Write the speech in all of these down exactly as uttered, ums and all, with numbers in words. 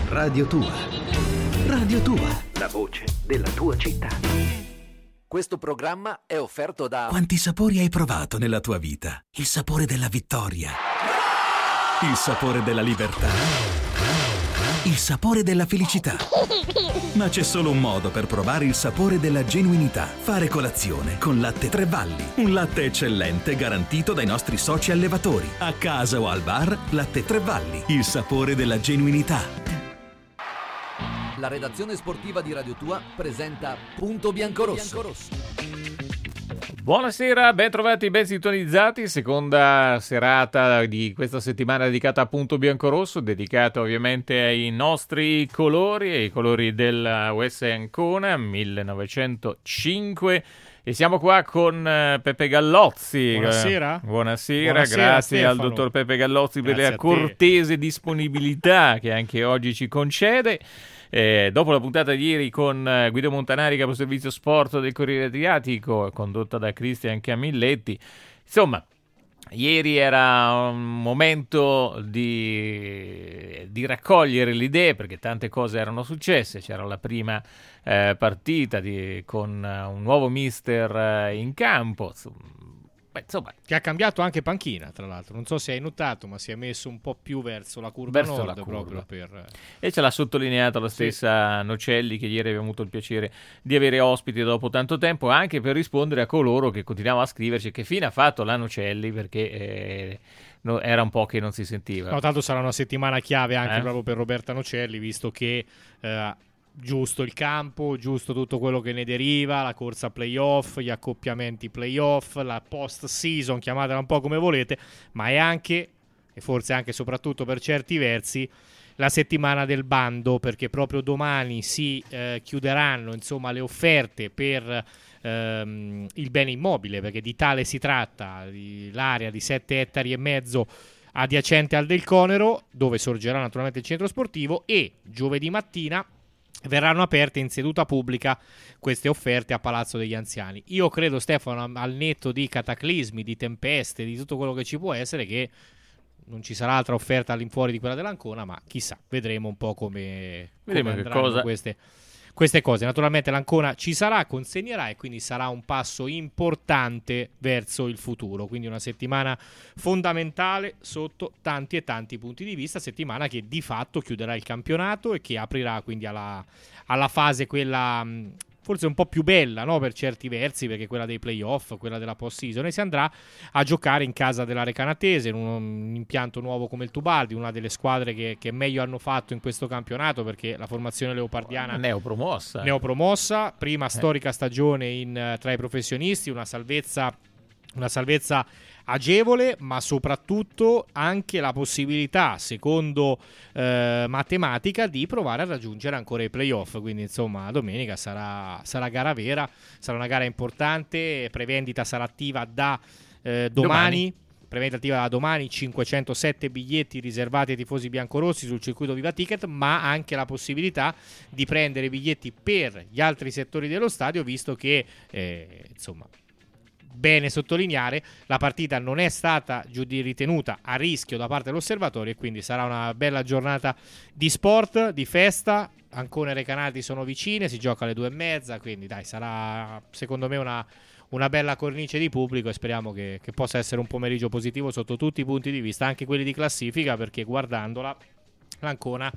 Radio tua. Radio tua. La voce della tua città. Questo programma è offerto da... Quanti sapori hai provato nella tua vita? Il sapore della vittoria. Il sapore della libertà. Il sapore della felicità. Ma c'è solo un modo per provare il sapore della genuinità. Fare colazione con Latte Tre Valli. Un latte eccellente garantito dai nostri soci allevatori. A casa o al bar, Latte Tre Valli. Il sapore della genuinità. La redazione sportiva di Radio Tua presenta Punto Biancorosso. Buonasera, ben trovati, ben sintonizzati. Seconda serata di questa settimana dedicata a Punto Biancorosso, dedicata ovviamente ai nostri colori, ai colori della U S Ancona millenovecentocinque. E siamo qua con uh, Peppe Gallozzi. Buonasera. Buonasera, Buonasera grazie Stefano. al dottor Peppe Gallozzi Grazie per la cortese disponibilità che anche oggi ci concede. Eh, dopo la puntata di ieri con eh, Guido Montanari, caposervizio sport del Corriere Adriatico, condotta da Cristian Camilletti, insomma, ieri era un momento di, di raccogliere le idee, perché tante cose erano successe. C'era la prima eh, partita di, con uh, un nuovo mister uh, in campo. Beh, insomma, che ha cambiato anche panchina, tra l'altro. Non so se hai notato, ma si è messo un po' più verso la curva verso nord, la curva. proprio per... E ce l'ha sottolineato la stessa sì. Nocelli, che ieri abbiamo avuto il piacere di avere ospiti dopo tanto tempo, anche per rispondere a coloro che continuavano a scriverci che fine ha fatto la Nocelli, perché eh, no, era un po' che non si sentiva. No, tanto sarà una settimana chiave anche eh? proprio per Roberta Nocelli, visto che eh, giusto il campo, giusto tutto quello che ne deriva, la corsa playoff, gli accoppiamenti playoff, la post season, chiamatela un po' come volete, ma è anche, e forse anche soprattutto per certi versi, la settimana del bando, perché proprio domani si eh, chiuderanno insomma le offerte per ehm, il bene immobile, perché di tale si tratta, di, l'area di sette ettari e mezzo adiacente al Del Conero, dove sorgerà naturalmente il centro sportivo, e giovedì mattina verranno aperte in seduta pubblica queste offerte a Palazzo degli Anziani. Io credo, Stefano, al netto di cataclismi, di tempeste, di tutto quello che ci può essere, che non ci sarà altra offerta all'infuori di quella dell'Ancona, ma chissà, vedremo un po' come, vedremo come che andranno cosa... queste, queste cose. Naturalmente l'Ancona ci sarà, consegnerà, e quindi sarà un passo importante verso il futuro. Quindi una settimana fondamentale sotto tanti e tanti punti di vista, settimana che di fatto chiuderà il campionato e che aprirà quindi alla, alla fase quella forse un po' più bella, no, per certi versi, perché quella dei playoff, quella della post season, e si andrà a giocare in casa della Recanatese, in un, un impianto nuovo come il Tubaldi, una delle squadre che, che meglio hanno fatto in questo campionato, perché la formazione leopardiana neopromossa neopromossa prima eh. storica stagione in, tra i professionisti, una salvezza una salvezza agevole, ma soprattutto anche la possibilità, secondo eh, matematica, di provare a raggiungere ancora i playoff. Quindi insomma domenica sarà, sarà gara vera, sarà una gara importante. Prevendita sarà attiva da eh, domani, domani. Prevendita attiva da domani, cinquecentosette biglietti riservati ai tifosi biancorossi sul circuito Viva Ticket, ma anche la possibilità di prendere biglietti per gli altri settori dello stadio, visto che eh, insomma bene sottolineare, la partita non è stata ritenuta a rischio da parte dell'osservatorio, e quindi sarà una bella giornata di sport, di festa. Ancona e Recanati sono vicine, si gioca alle due e mezza, quindi dai, sarà secondo me una, una bella cornice di pubblico, e speriamo che, che possa essere un pomeriggio positivo sotto tutti i punti di vista, anche quelli di classifica, perché guardandola l'Ancona,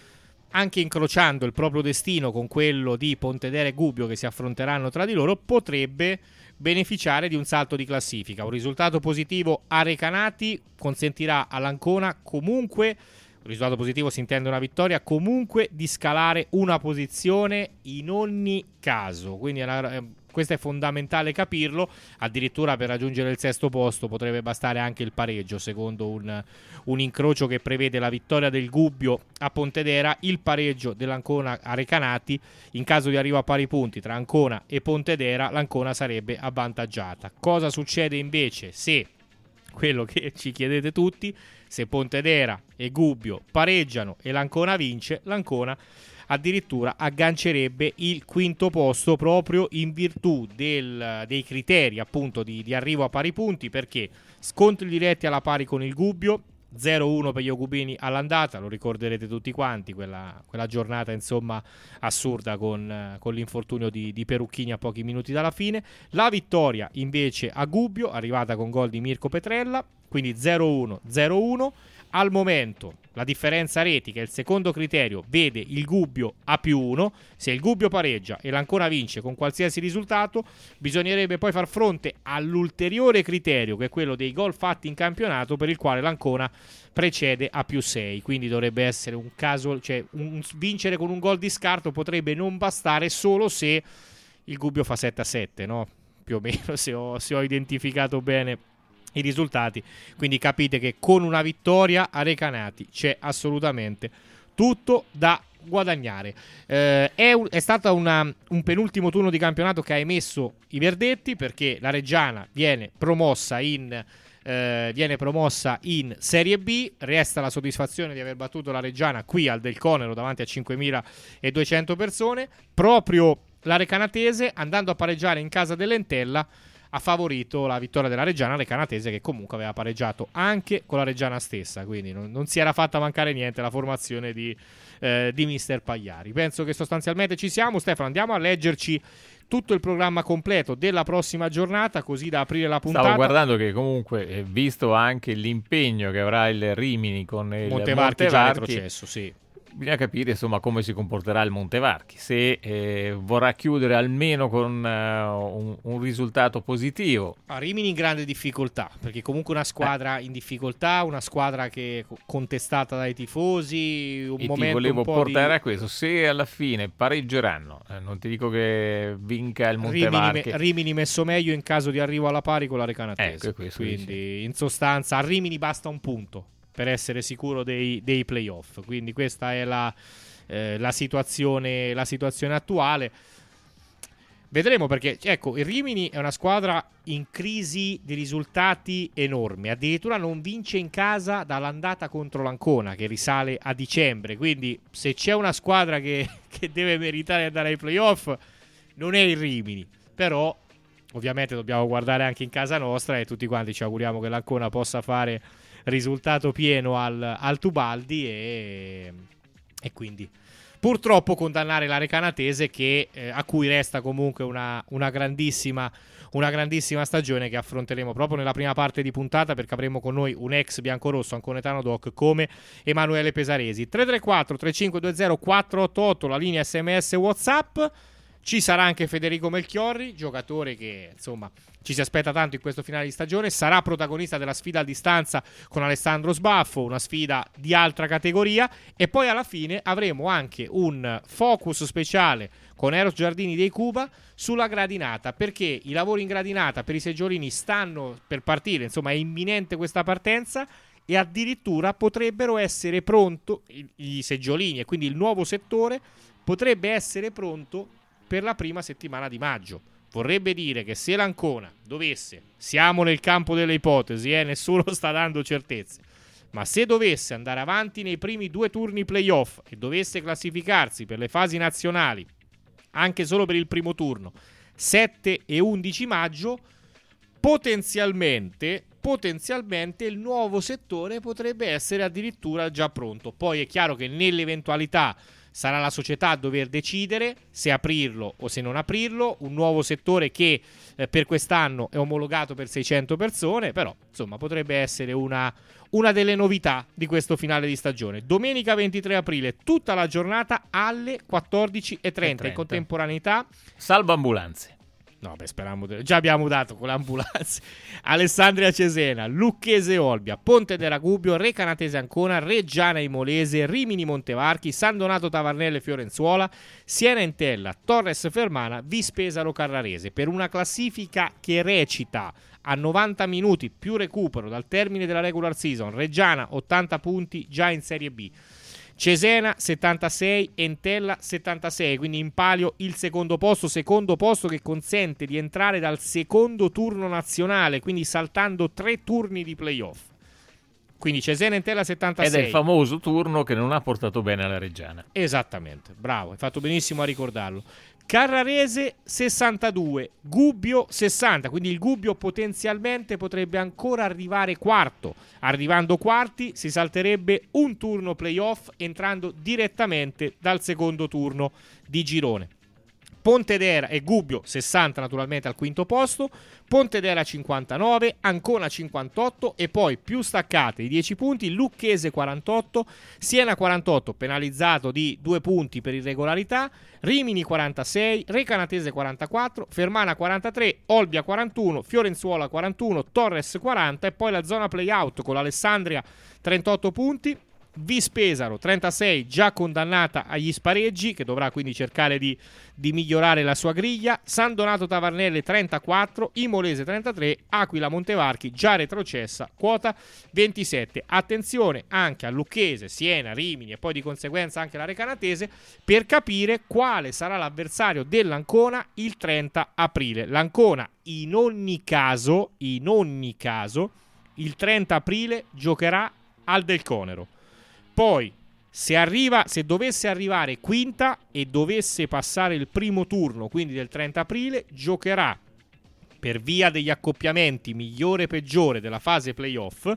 anche incrociando il proprio destino con quello di Pontedera e Gubbio, che si affronteranno tra di loro, potrebbe beneficiare di un salto di classifica. Un risultato positivo a Recanati consentirà all'Ancona comunque, un risultato positivo si intende una vittoria, comunque di scalare una posizione in ogni caso. Quindi è una, questo è fondamentale capirlo. Addirittura per raggiungere il sesto posto potrebbe bastare anche il pareggio, secondo un, un incrocio che prevede la vittoria del Gubbio a Pontedera, il pareggio dell'Ancona a Recanati. In caso di arrivo a pari punti tra Ancona e Pontedera, l'Ancona sarebbe avvantaggiata. Cosa succede invece se, quello che ci chiedete tutti, se Pontedera e Gubbio pareggiano e l'Ancona vince? L'Ancona addirittura aggancerebbe il quinto posto, proprio in virtù del, dei criteri appunto di, di arrivo a pari punti, perché scontri diretti alla pari con il Gubbio, zero uno per gli Jacupini all'andata, lo ricorderete tutti quanti, quella, quella giornata insomma assurda con, con l'infortunio di, di Perucchini a pochi minuti dalla fine. La vittoria invece a Gubbio, arrivata con gol di Mirko Petrella, quindi zero uno zero uno. Al momento la differenza reti, che è il secondo criterio, vede il Gubbio a più uno. Se il Gubbio pareggia e l'Ancona vince con qualsiasi risultato, bisognerebbe poi far fronte all'ulteriore criterio, che è quello dei gol fatti in campionato, per il quale l'Ancona precede a più sei. Quindi dovrebbe essere un caso, cioè un, vincere con un gol di scarto potrebbe non bastare solo se il Gubbio fa sette a sette, no? Più o meno, se ho, se ho identificato bene i risultati. Quindi capite che con una vittoria a Recanati c'è assolutamente tutto da guadagnare. Eh, è, un, è stato una, un penultimo turno di campionato che ha emesso i verdetti, perché la Reggiana viene promossa in eh, viene promossa in Serie B. Resta la soddisfazione di aver battuto la Reggiana qui al Del Conero davanti a cinquemiladuecento persone. Proprio la Recanatese, andando a pareggiare in casa dell'Entella, ha favorito la vittoria della Reggiana, Recanatese, che comunque aveva pareggiato anche con la Reggiana stessa, quindi non, non si era fatta mancare niente la formazione di, eh, di mister Pagliari. Penso che sostanzialmente ci siamo. Stefano, andiamo a leggerci tutto il programma completo della prossima giornata, così da aprire la puntata. Stavo guardando che comunque, visto anche l'impegno che avrà il Rimini con il Montevarchi, Montevarchi, già retrocesso, sì. Bisogna capire insomma come si comporterà il Montevarchi, se eh, vorrà chiudere almeno con uh, un, un risultato positivo. A Rimini in grande difficoltà, perché comunque una squadra eh. in difficoltà, una squadra che è contestata dai tifosi, un e momento ti volevo un po' portare di... a questo. Se alla fine pareggeranno, eh, non ti dico che vinca il Montevarchi. Rimini, Rimini messo meglio in caso di arrivo alla pari con la Recanatese, ecco, questo quindi dice. In sostanza a Rimini basta un punto per essere sicuro dei, dei playoff. Quindi questa è la, eh, la, situazione, la situazione attuale. Vedremo, perché ecco, il Rimini è una squadra in crisi di risultati enorme, addirittura non vince in casa dall'andata contro l'Ancona, che risale a dicembre. Quindi se c'è una squadra che, che deve meritare di andare ai playoff, non è il Rimini. Però ovviamente dobbiamo guardare anche in casa nostra, e tutti quanti ci auguriamo che l'Ancona possa fare risultato pieno al, al Tubaldi, e, e quindi purtroppo condannare la Recanatese, che, eh, a cui resta comunque una, una grandissima una grandissima stagione, che affronteremo proprio nella prima parte di puntata, perché avremo con noi un ex biancorosso anconetano doc come Emanuele Pesaresi. Tre tre quattro tre cinque due zero quattro otto otto la linea sms WhatsApp. Ci sarà anche Federico Melchiorri, giocatore che insomma ci si aspetta tanto in questo finale di stagione. Sarà protagonista della sfida a distanza con Alessandro Sbaffo, una sfida di altra categoria. E poi alla fine avremo anche un focus speciale con Eros Giardini dei Cuba sulla gradinata, perché i lavori in gradinata per i seggiolini stanno per partire, insomma è imminente questa partenza, e addirittura potrebbero essere pronto i, i seggiolini, e quindi il nuovo settore potrebbe essere pronto per la prima settimana di maggio. Vorrebbe dire che se l'Ancona dovesse, siamo nel campo delle ipotesi, eh, nessuno sta dando certezze, ma se dovesse andare avanti nei primi due turni playoff e dovesse classificarsi per le fasi nazionali, anche solo per il primo turno, sette e undici maggio, potenzialmente, potenzialmente il nuovo settore potrebbe essere addirittura già pronto. Poi è chiaro che nell'eventualità sarà la società a dover decidere se aprirlo o se non aprirlo, un nuovo settore che eh, per quest'anno è omologato per seicento persone, però insomma potrebbe essere una, una delle novità di questo finale di stagione. Domenica ventitré aprile, tutta la giornata alle quattordici e trenta, in contemporaneità salvo ambulanze. No, beh, speriamo. De- già abbiamo dato con le ambulanze. Alessandria Cesena, Lucchese Olbia, Ponte della Gubbio, Recanatese Ancona, Reggiana Imolese, Rimini Montevarchi, San Donato Tavarnelle Fiorenzuola, Siena Entella, Torres Fermana, Vispesaro Carrarese, per una classifica che recita a novanta minuti più recupero dal termine della regular season. Reggiana ottanta punti già in Serie B, Cesena settantasei, Entella settantasei, quindi in palio il secondo posto, secondo posto che consente di entrare dal secondo turno nazionale, quindi saltando tre turni di playoff. Quindi Cesena, Entella settantasei. Ed è il famoso turno che non ha portato bene alla Reggiana. Esattamente, bravo, hai fatto benissimo a ricordarlo. Carrarese sessantadue, Gubbio sessanta, quindi il Gubbio potenzialmente potrebbe ancora arrivare quarto. Arrivando quarti si salterebbe un turno playoff entrando direttamente dal secondo turno di girone. Pontedera e Gubbio sessanta naturalmente al quinto posto, Pontedera cinquantanove, Ancona cinquantotto e poi più staccate i dieci punti, Lucchese quarantotto, Siena quarantotto penalizzato di due punti per irregolarità, Rimini quarantasei, Recanatese quarantaquattro, Fermana quarantatré, Olbia quarantuno, Fiorenzuola quarantuno, Torres quaranta e poi la zona playout con l'Alessandria trentotto punti, Vispesaro trentasei già condannata agli spareggi, che dovrà quindi cercare di, di migliorare la sua griglia, San Donato Tavarnelle trentaquattro, Imolese trentatré, Aquila Montevarchi già retrocessa, quota ventisette. Attenzione anche a Lucchese, Siena, Rimini e poi di conseguenza anche la Recanatese per capire quale sarà l'avversario dell'Ancona il trenta aprile. L'Ancona in ogni caso, in ogni caso il trenta aprile giocherà al Del Conero. Poi, se arriva, se dovesse arrivare quinta e dovesse passare il primo turno, quindi del trenta aprile, giocherà per via degli accoppiamenti migliore e peggiore della fase playoff,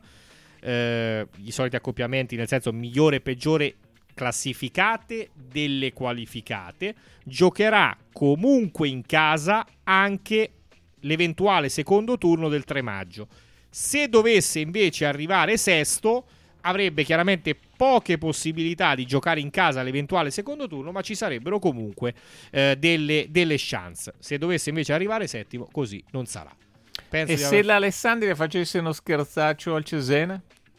eh, i soliti accoppiamenti nel senso migliore e peggiore classificate delle qualificate, giocherà comunque in casa anche l'eventuale secondo turno del tre maggio. Se dovesse invece arrivare sesto, avrebbe chiaramente poche possibilità di giocare in casa l'eventuale secondo turno, ma ci sarebbero comunque eh, delle, delle chance. Se dovesse invece arrivare settimo, così non sarà. Penso e se aver... l'Alessandria facesse uno scherzaccio al Cesena?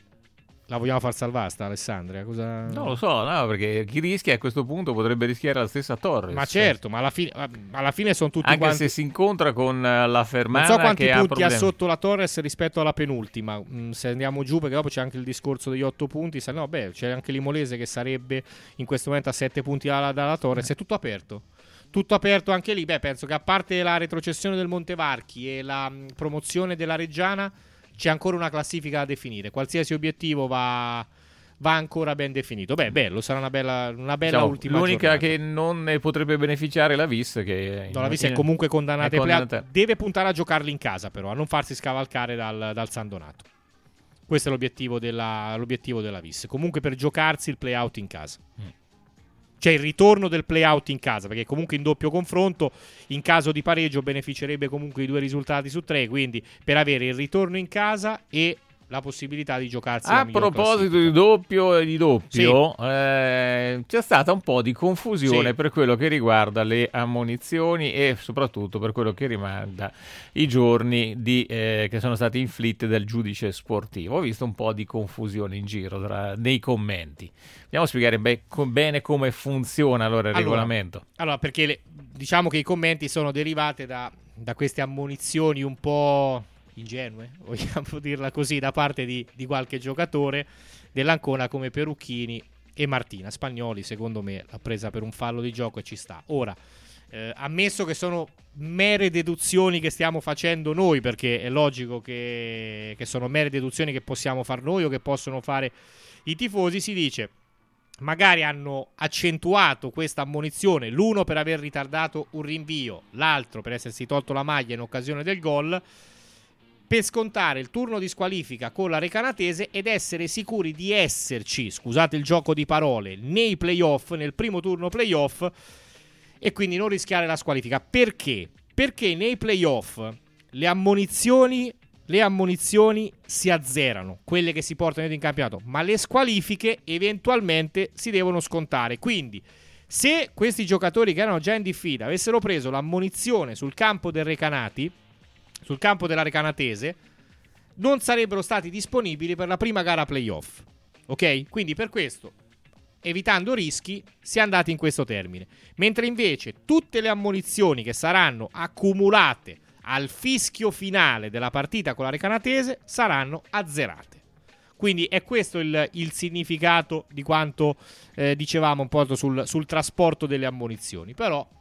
La vogliamo far salvare sta Alessandria? Cosa... Non lo so, no, perché chi rischia a questo punto potrebbe rischiare la stessa Torres. Ma certo, ma alla fine, alla fine sono tutti anche quanti... se si incontra con la Fermana. Non so quanti che punti ha, ha sotto la Torres rispetto alla penultima. Mm, se andiamo giù, perché dopo c'è anche il discorso degli otto punti. Se no, beh, c'è anche l'Imolese che sarebbe in questo momento a sette punti dalla, dalla Torres. È tutto aperto. Tutto aperto anche lì. Beh, penso che a parte la retrocessione del Montevarchi e la mh, promozione della Reggiana, c'è ancora una classifica da definire. Qualsiasi obiettivo va... va ancora ben definito. Beh, bello, sarà una bella, una bella diciamo, ultima l'unica giornata. Che non ne potrebbe beneficiare la Vis, che no, la Vis è comunque condannata, è condannata. Deve puntare a giocarli in casa però, a non farsi scavalcare dal, dal San Donato. Questo è l'obiettivo della, l'obiettivo della Vis, comunque per giocarsi il play-out in casa. Mm. Cioè il ritorno del play-out in casa, perché comunque in doppio confronto, in caso di pareggio beneficerebbe comunque di due risultati su tre, quindi per avere il ritorno in casa e la possibilità di giocarsi a proposito di doppio e di doppio, sì. eh, c'è stata un po' di confusione sì. per quello che riguarda le ammonizioni e soprattutto per quello che riguarda i giorni di, eh, che sono stati inflitti dal giudice sportivo. Ho visto un po' di confusione in giro tra, nei commenti. Andiamo a spiegare be- com- bene come funziona allora il allora, regolamento. Allora, perché le, diciamo che i commenti sono derivati da, da queste ammonizioni un po' ingenue, vogliamo dirla così, da parte di, di qualche giocatore dell'Ancona come Perucchini e Martina. Spagnoli secondo me l'ha presa per un fallo di gioco e ci sta. Ora, eh, ammesso che sono mere deduzioni che stiamo facendo noi, perché è logico che, che sono mere deduzioni che possiamo far noi o che possono fare i tifosi, si dice magari hanno accentuato questa ammonizione, l'uno per aver ritardato un rinvio, l'altro per essersi tolto la maglia in occasione del gol, per scontare il turno di squalifica con la Recanatese ed essere sicuri di esserci, scusate il gioco di parole, nei playoff, nel primo turno playoff, e quindi non rischiare la squalifica. Perché? Perché nei playoff le ammonizioni, le ammonizioni si azzerano, quelle che si portano in campionato, ma le squalifiche eventualmente si devono scontare. Quindi se questi giocatori che erano già in diffida avessero preso l'ammonizione sul campo del Recanati, sul campo della Recanatese, non sarebbero stati disponibili per la prima gara playoff. Ok? Quindi per questo, evitando rischi, si è andati in questo termine. Mentre invece tutte le ammonizioni che saranno accumulate al fischio finale della partita con la Recanatese saranno azzerate. Quindi è questo il, il significato di quanto eh, dicevamo un po' sul, sul trasporto delle ammonizioni. Però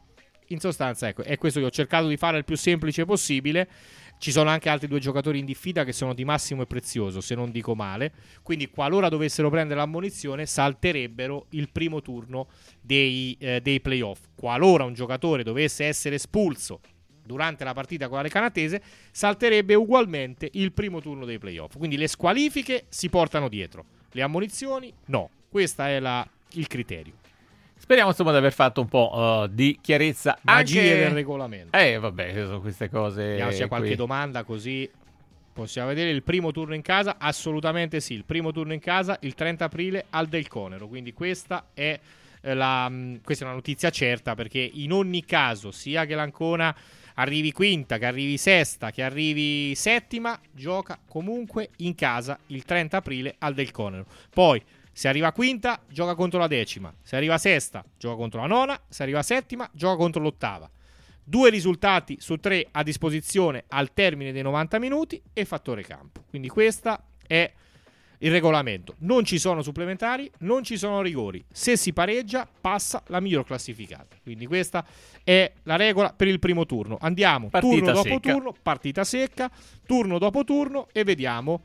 In sostanza, ecco, è questo che ho cercato di fare il più semplice possibile. Ci sono anche altri due giocatori in diffida che sono di Massimo e Prezioso, se non dico male. Quindi qualora dovessero prendere l'ammonizione salterebbero il primo turno dei, eh, dei playoff. Qualora un giocatore dovesse essere espulso durante la partita con la Recanatese, salterebbe ugualmente il primo turno dei playoff. Quindi le squalifiche si portano dietro, le ammonizioni no. Questo è la, il criterio. Speriamo insomma di aver fatto un po' uh, di chiarezza. Magie anche del regolamento. Eh vabbè, sono queste cose. Vediamo se c'è qualche qui. domanda, così possiamo vedere. Il primo turno in casa, assolutamente sì. Il primo turno in casa il trenta aprile al Del Conero. Quindi questa è, eh, la, mh, questa è una notizia certa, perché in ogni caso, sia che l'Ancona arrivi quinta, che arrivi sesta, che arrivi settima, gioca comunque in casa il trenta aprile al Del Conero. Poi se arriva quinta, gioca contro la decima. Se arriva sesta, gioca contro la nona. Se arriva settima, gioca contro l'ottava. Due risultati su tre a disposizione al termine dei novanta minuti e fattore campo. Quindi questo è il regolamento. Non ci sono supplementari, non ci sono rigori. Se si pareggia, passa la miglior classificata. Quindi questa è la regola per il primo turno. Andiamo Partita turno dopo secca. turno, partita secca, turno dopo turno e vediamo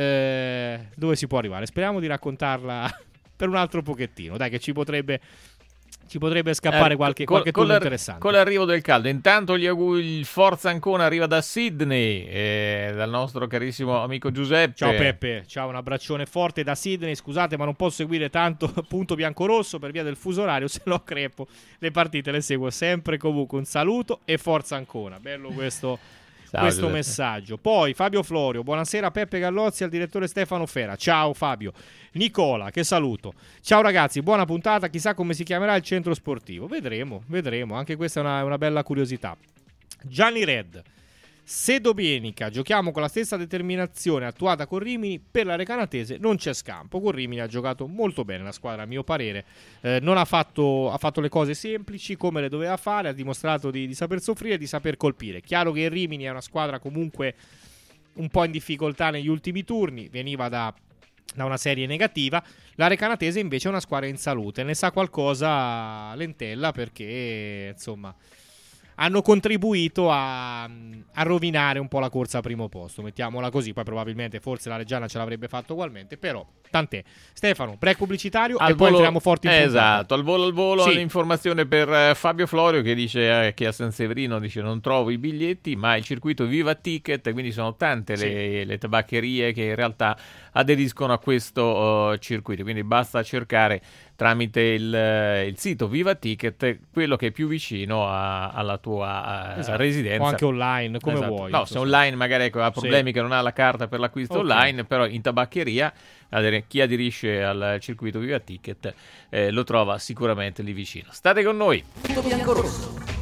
eh, dove si può arrivare. Speriamo di raccontarla per un altro pochettino. Dai, che ci potrebbe... Ci potrebbe scappare Eh, qualche, con, qualche con turno l'ar- interessante. Con l'arrivo del caldo. Intanto gli auguri, il Forza Ancona arriva da Sydney, eh, dal nostro carissimo amico Giuseppe. Ciao Peppe, ciao, un abbraccione forte da Sydney. Scusate, ma non posso seguire tanto punto biancorosso per via del fuso orario, se no crepo. Le partite le seguo sempre, comunque un saluto e Forza Ancona. Bello questo, Ciao, questo Giuseppe. messaggio. Poi Fabio Florio, buonasera Peppe Gallozzi, al direttore Stefano Fera. Ciao Fabio. Nicola, che saluto. Ciao ragazzi, buona puntata. Chissà come si chiamerà il centro sportivo. Vedremo, vedremo. Anche questa è una, una bella curiosità. Gianni Red, se domenica giochiamo con la stessa determinazione attuata con Rimini, per la Recanatese non c'è scampo. Con Rimini ha giocato molto bene la squadra, a mio parere. Eh, non ha fatto, ha fatto le cose semplici come le doveva fare, ha dimostrato di, di saper soffrire e di saper colpire. Chiaro che il Rimini è una squadra comunque un po' in difficoltà negli ultimi turni, veniva da da una serie negativa. La Recanatese invece è una squadra in salute, ne sa qualcosa Lentella, perché insomma hanno contribuito a, a rovinare un po' la corsa a primo posto, mettiamola così. Poi probabilmente forse la Reggiana ce l'avrebbe fatto ugualmente, però tant'è. Stefano, break pubblicitario Al e poi volo- entriamo forti in eh, puntata. esatto, al volo al volo Sì. l'informazione per eh, Fabio Florio, che dice eh, che a San Severino dice non trovo i biglietti, ma il circuito Viva Ticket, quindi sono tante le, le tabaccherie che in realtà aderiscono a questo uh, circuito, quindi basta cercare tramite il, eh, il sito Viva Ticket quello che è più vicino a- alla tua uh, Esatto. residenza. O anche online, come Esatto. vuoi. No, se online magari ecco, ha problemi Sì. che non ha la carta per l'acquisto Ok. online, però in tabaccheria adere- chi aderisce al circuito Viva Ticket eh, lo trova sicuramente lì vicino. State con noi. Punto biancorosso.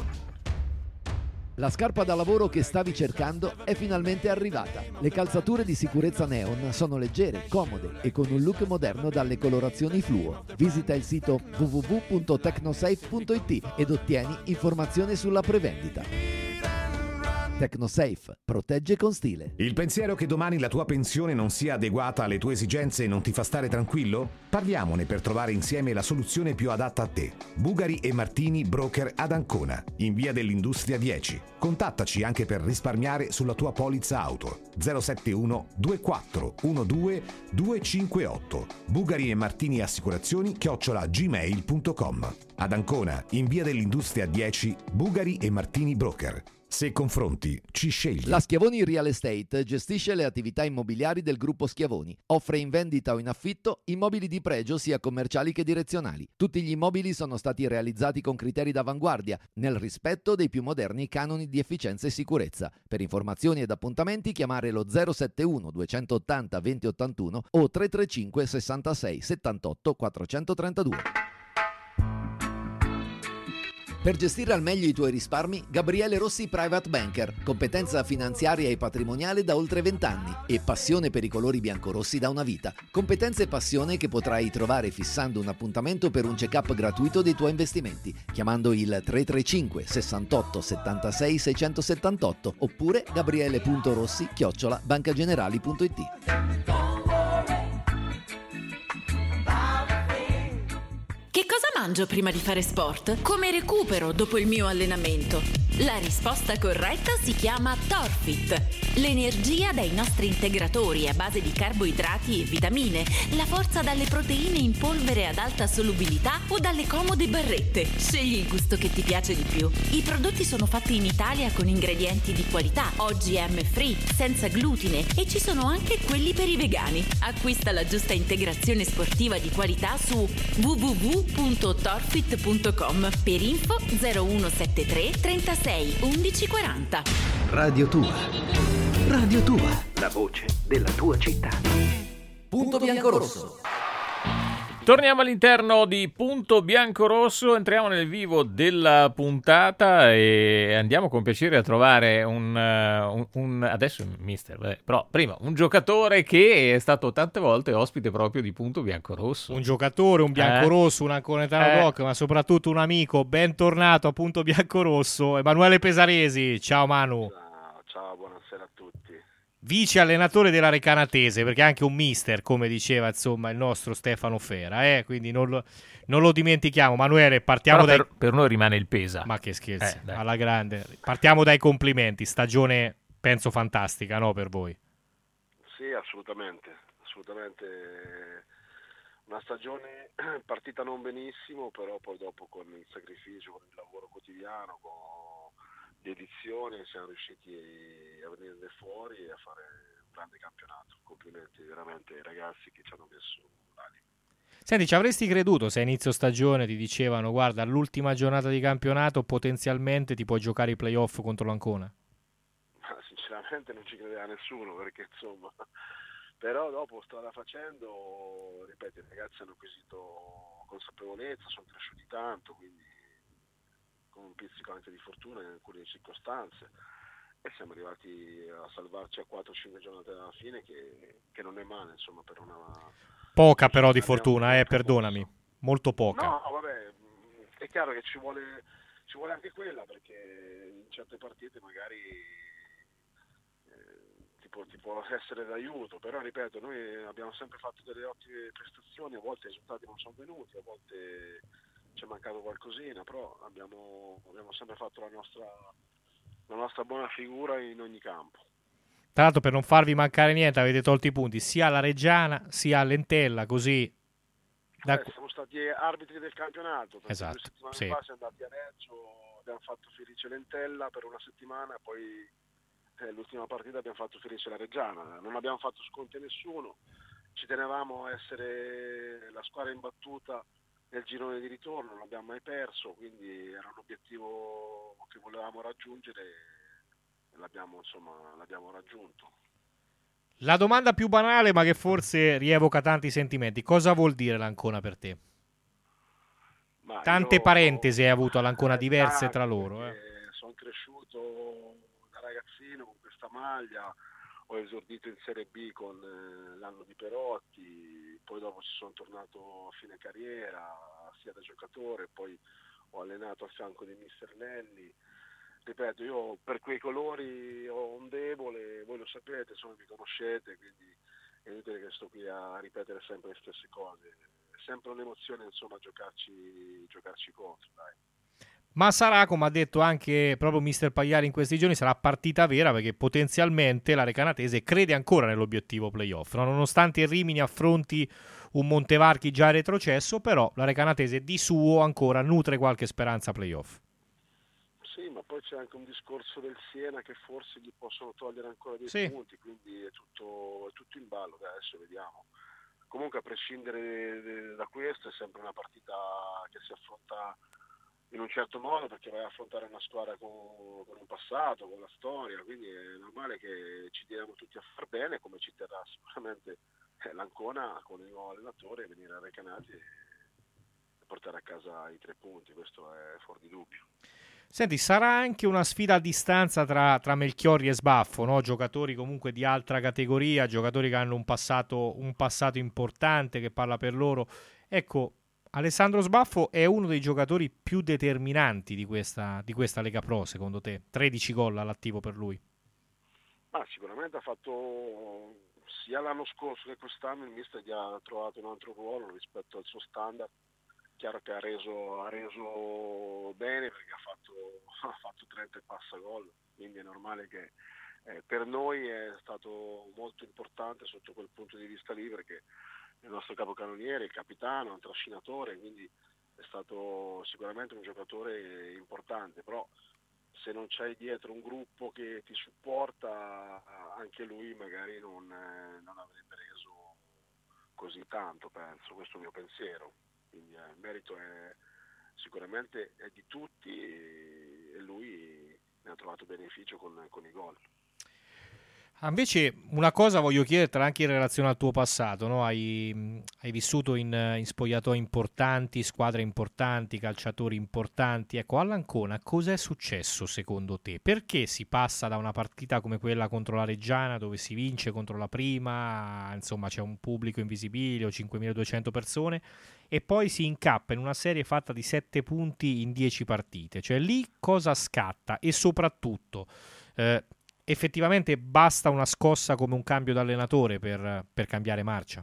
La scarpa da lavoro che stavi cercando è finalmente arrivata. Le calzature di sicurezza Neon sono leggere, comode e con un look moderno dalle colorazioni fluo. Visita il sito w w w punto tecnosafe punto i t ed ottieni informazioni sulla prevendita. Tecnosafe, protegge con stile. Il pensiero che domani la tua pensione non sia adeguata alle tue esigenze non ti fa stare tranquillo? Parliamone per trovare insieme la soluzione più adatta a te. Bugari e Martini Broker ad Ancona, in via dell'Industria dieci. Contattaci anche per risparmiare sulla tua polizza auto. zero sette uno due quattro uno due due cinque otto. Bugari e Martini Assicurazioni chiocciola gmail punto com. Ad Ancona, in via dell'Industria dieci, Bugari e Martini Broker. Se confronti, ci scegli. La Schiavoni Real Estate gestisce le attività immobiliari del gruppo Schiavoni. Offre in vendita o in affitto immobili di pregio sia commerciali che direzionali. Tutti gli immobili sono stati realizzati con criteri d'avanguardia, nel rispetto dei più moderni canoni di efficienza e sicurezza. Per informazioni ed appuntamenti chiamare lo zero sette uno due otto zero due zero otto uno o tre tre cinque sessantasei settantotto quattrocentotrentadue. Per gestire al meglio i tuoi risparmi, Gabriele Rossi Private Banker, competenza finanziaria e patrimoniale da oltre vent'anni e passione per i colori biancorossi da una vita. Competenza e passione che potrai trovare fissando un appuntamento per un check-up gratuito dei tuoi investimenti, chiamando il tre tre cinque sessantotto settantasei seicentosettantotto oppure gabriele.rossi chiocciola bancagenerali punto it. Che cosa mangio prima di fare sport? Come recupero dopo il mio allenamento? La risposta corretta si chiama Torfit. L'energia dai nostri integratori a base di carboidrati e vitamine, la forza dalle proteine in polvere ad alta solubilità o dalle comode barrette. Scegli il gusto che ti piace di più. I prodotti sono fatti in Italia con ingredienti di qualità, O G M free, senza glutine e ci sono anche quelli per i vegani. Acquista la giusta integrazione sportiva di qualità su w w w punto torfit punto com. Per info zero uno sette tre trentasei undici quaranta. Radio Tua. Radio Tua. La voce della tua città. Punto biancorosso. Torniamo all'interno di Punto Biancorosso, entriamo nel vivo della puntata e andiamo con piacere a trovare un, un, un adesso mister, vabbè, però prima un giocatore che è stato tante volte ospite proprio di Punto Biancorosso. Un giocatore, un biancorosso, eh. un anconetano eh. doc, ma soprattutto un amico. Bentornato a Punto Biancorosso, Emanuele Pesaresi. Ciao Manu. Ciao, ciao, buonasera a tutti. Vice allenatore della Recanatese, perché è anche un mister, come diceva insomma il nostro Stefano Fera, eh? Quindi non lo, non lo dimentichiamo. Manuele, partiamo Però dai... per, per noi rimane il Pesa. Ma che scherzi, Eh, alla grande. Partiamo dai complimenti, stagione penso fantastica, no, per voi? Sì, assolutamente, assolutamente una stagione partita non benissimo, però poi dopo con il sacrificio, con il lavoro quotidiano, con le edizioni siamo riusciti a venire fuori e a fare un grande campionato. Complimenti veramente ai ragazzi che ci hanno messo l'animo. Senti, ci avresti creduto se a inizio stagione ti dicevano guarda, all'ultima giornata di campionato potenzialmente ti puoi giocare i playoff contro l'Ancona? Ma sinceramente non ci credeva nessuno, perché insomma, però dopo strada facendo, ripeto, i ragazzi hanno acquisito consapevolezza, sono cresciuti tanto, quindi con un pizzico anche di fortuna in alcune circostanze, e siamo arrivati a salvarci a quattro cinque giornate dalla fine, che, che non è male insomma per una... Poca però di fortuna, eh, perdonami, molto poca. No, vabbè, è chiaro che ci vuole, ci vuole anche quella, perché in certe partite magari eh, ti, può, ti può essere d'aiuto, però ripeto, noi abbiamo sempre fatto delle ottime prestazioni, a volte i risultati non sono venuti, a volte ci è mancato qualcosina, però abbiamo, abbiamo sempre fatto la nostra, la nostra buona figura in ogni campo. Tra l'altro, per non farvi mancare niente, avete tolto i punti sia alla Reggiana sia all'Entella, così... Da... Eh, siamo stati arbitri del campionato, perché esatto, due settimane sì. fa siamo andati a Reggio, abbiamo fatto Felice Lentella per una settimana, poi eh, l'ultima partita abbiamo fatto Felice la Reggiana, non abbiamo fatto sconti a nessuno, ci tenevamo a essere la squadra imbattuta nel girone di ritorno, non abbiamo mai perso, quindi era un obiettivo che volevamo raggiungere e l'abbiamo, insomma, l'abbiamo raggiunto. La domanda più banale, ma che forse rievoca tanti sentimenti: cosa vuol dire l'Ancona per te? Ma Tante io, parentesi hai avuto all'Ancona, eh, diverse tante, tra loro. Eh. Sono cresciuto da ragazzino con questa maglia, ho esordito in Serie B con eh, l'anno di Perotti, poi dopo ci sono tornato a fine carriera, sia da giocatore, poi ho allenato a fianco di mister Nenni. Ripeto, io per quei colori ho un debole, voi lo sapete, insomma mi conoscete, quindi è inutile che sto qui a ripetere sempre le stesse cose. È sempre un'emozione, insomma, giocarci, giocarci contro, dai. Ma sarà, come ha detto anche proprio mister Pagliari in questi giorni, sarà partita vera, perché potenzialmente la Recanatese crede ancora nell'obiettivo playoff, no? Nonostante il Rimini affronti un Montevarchi già retrocesso, però la Recanatese di suo ancora nutre qualche speranza playoff. Sì, ma poi c'è anche un discorso del Siena che forse gli possono togliere ancora dei sì. punti, quindi è tutto, è tutto in ballo, adesso vediamo. Comunque a prescindere da questo è sempre una partita che si affronta in un certo modo, perché vai a affrontare una squadra con, con un passato, con la storia, quindi è normale che ci diamo tutti a far bene, come ci terrà sicuramente eh, l'Ancona con il nuovo allenatore, venire a Recanati e portare a casa i tre punti, questo è fuori di dubbio. Senti, sarà anche una sfida a distanza tra, tra Melchiorri e Sbaffo, no? Giocatori comunque di altra categoria, giocatori che hanno un passato, un passato importante che parla per loro. Ecco, Alessandro Sbaffo è uno dei giocatori più determinanti di questa, di questa Lega Pro, secondo te? tredici gol all'attivo per lui. Ma sicuramente ha fatto, sia l'anno scorso che quest'anno, il mister gli ha trovato un altro ruolo rispetto al suo standard, chiaro che ha reso, ha reso bene perché ha fatto, ha fatto trenta e passa gol, quindi è normale che eh, per noi è stato molto importante sotto quel punto di vista lì, perché il nostro capocannoniere, il capitano, un trascinatore, quindi è stato sicuramente un giocatore importante, però se non c'hai dietro un gruppo che ti supporta, anche lui magari non, eh, non avrebbe reso così tanto, penso, questo è il mio pensiero. Quindi eh, il merito è sicuramente è di tutti e, e lui ne ha trovato beneficio con, con i gol. Ah, invece una cosa voglio chiederti anche in relazione al tuo passato, no? Hai, hai vissuto in, in spogliatoi importanti, squadre importanti, calciatori importanti. Ecco, all'Ancona cosa è successo secondo te? Perché si passa da una partita come quella contro la Reggiana, dove si vince contro la prima, insomma c'è un pubblico invisibile, cinquemiladuecento persone, e poi si incappa in una serie fatta di sette punti in dieci partite? Cioè lì cosa scatta? E soprattutto... Eh, effettivamente basta una scossa come un cambio d'allenatore per, per cambiare marcia?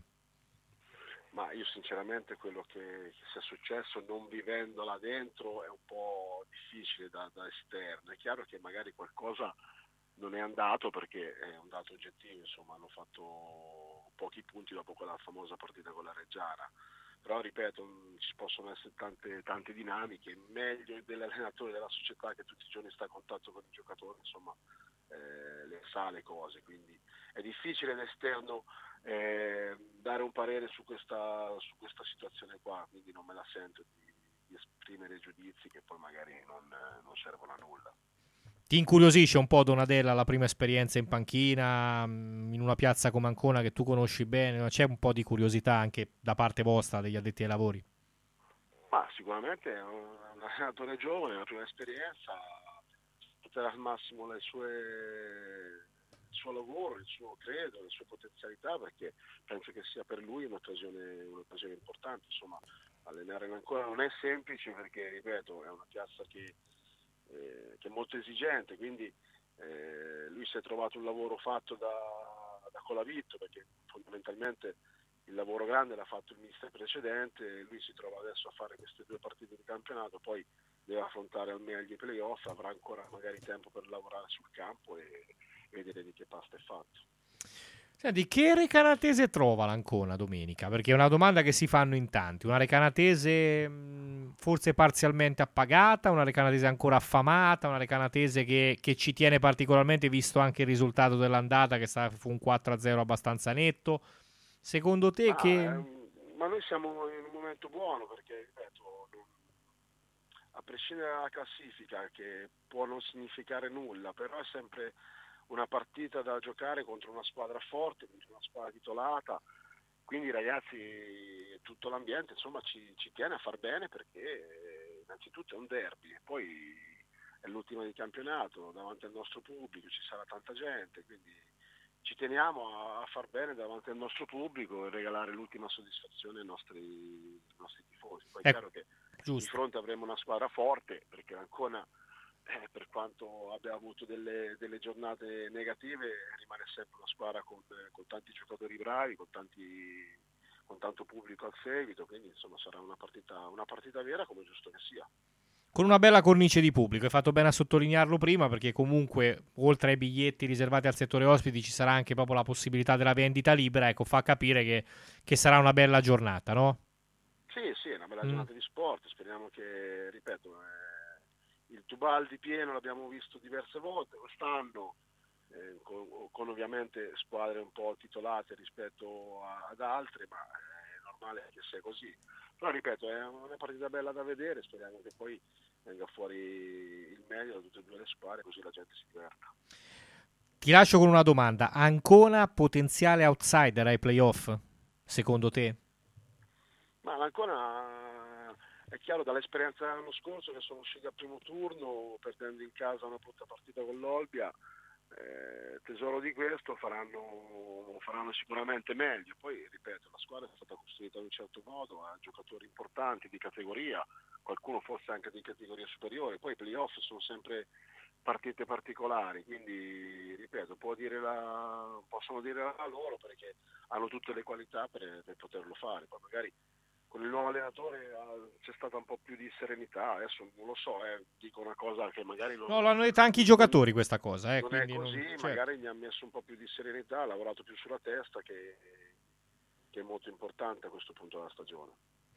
Ma io sinceramente quello che, che sia successo non vivendo là dentro è un po' difficile da, da esterno. È chiaro che magari qualcosa non è andato perché è un dato oggettivo, insomma hanno fatto pochi punti dopo quella famosa partita con la Reggiana. Però ripeto, ci possono essere tante, tante dinamiche, meglio dell'allenatore della società che tutti i giorni sta a contatto con i giocatori, insomma eh, le sa le cose, quindi è difficile all'esterno eh, dare un parere su questa, su questa situazione qua, quindi non me la sento di, di esprimere giudizi che poi magari non, non servono a nulla. Ti incuriosisce un po' Donadella la prima esperienza in panchina in una piazza come Ancona che tu conosci bene? C'è un po' di curiosità anche da parte vostra degli addetti ai lavori? Ma sicuramente è un allenatore giovane, la prima esperienza, sfrutterà al massimo le sue, il suo lavoro, il suo credo, le sue potenzialità, perché penso che sia per lui un'occasione, un'occasione importante. Insomma, allenare in Ancona non è semplice perché, ripeto, è una piazza che Eh, che è molto esigente, quindi eh, lui si è trovato un lavoro fatto da, da Colavitto, perché fondamentalmente il lavoro grande l'ha fatto il mister precedente, lui si trova adesso a fare queste due partite di campionato, poi deve affrontare al meglio i playoff, avrà ancora magari tempo per lavorare sul campo e, e vedere di che pasta è fatto. Senti, che Recanatese trova l'Ancona domenica? Perché è una domanda che si fanno in tanti. Una Recanatese mh, forse parzialmente appagata, una Recanatese ancora affamata, una Recanatese che, che ci tiene particolarmente, visto anche il risultato dell'andata, che fu un quattro a zero abbastanza netto. Secondo te Ma, che... ehm, ma noi siamo in un momento buono perché, ripeto, non, a prescindere dalla classifica, che può non significare nulla, però è sempre una partita da giocare contro una squadra forte, contro una squadra titolata, quindi ragazzi, tutto l'ambiente insomma ci, ci tiene a far bene perché eh, innanzitutto è un derby, e poi è l'ultima di campionato, davanti al nostro pubblico ci sarà tanta gente, quindi ci teniamo a, a far bene davanti al nostro pubblico e regalare l'ultima soddisfazione ai nostri, ai nostri tifosi. Poi è chiaro che giusto, di fronte avremo una squadra forte, perché Ancona Eh, per quanto abbia avuto delle, delle giornate negative, rimane sempre una squadra con, con tanti giocatori bravi, con, tanti, con tanto pubblico al seguito, quindi insomma sarà una partita, una partita vera, come è giusto che sia. Con una bella cornice di pubblico, hai fatto bene a sottolinearlo prima, perché comunque oltre ai biglietti riservati al settore ospiti ci sarà anche proprio la possibilità della vendita libera, ecco, fa capire che, che sarà una bella giornata, no? Sì, sì, è una bella Mm. giornata di sport, speriamo che, ripeto, eh, il Tubaldi pieno l'abbiamo visto diverse volte quest'anno, eh, con, con ovviamente squadre un po' titolate rispetto a, ad altre, ma è normale che sia così. Però ripeto, è una partita bella da vedere, speriamo che poi venga fuori il meglio da tutte e due le squadre, così la gente si diverta. Ti lascio con una domanda. Ancona potenziale outsider ai playoff, secondo te? Ma l'Ancona è chiaro dall'esperienza dell'anno scorso che sono usciti al primo turno perdendo in casa una brutta partita con l'Olbia, eh, tesoro di questo faranno, faranno sicuramente meglio. Poi ripeto, la squadra è stata costruita in un certo modo, ha giocatori importanti di categoria, qualcuno forse anche di categoria superiore, poi i playoff sono sempre partite particolari, quindi ripeto, può dire la, possono dire la loro perché hanno tutte le qualità per, per poterlo fare. Poi magari con il nuovo allenatore eh, c'è stata un po' più di serenità, adesso non lo so, eh, dico una cosa che magari non... No, l'hanno detto anche i giocatori questa cosa. Eh, non quindi è così, non... certo. Magari gli ha messo un po' più di serenità, ha lavorato più sulla testa, che, che è molto importante a questo punto della stagione.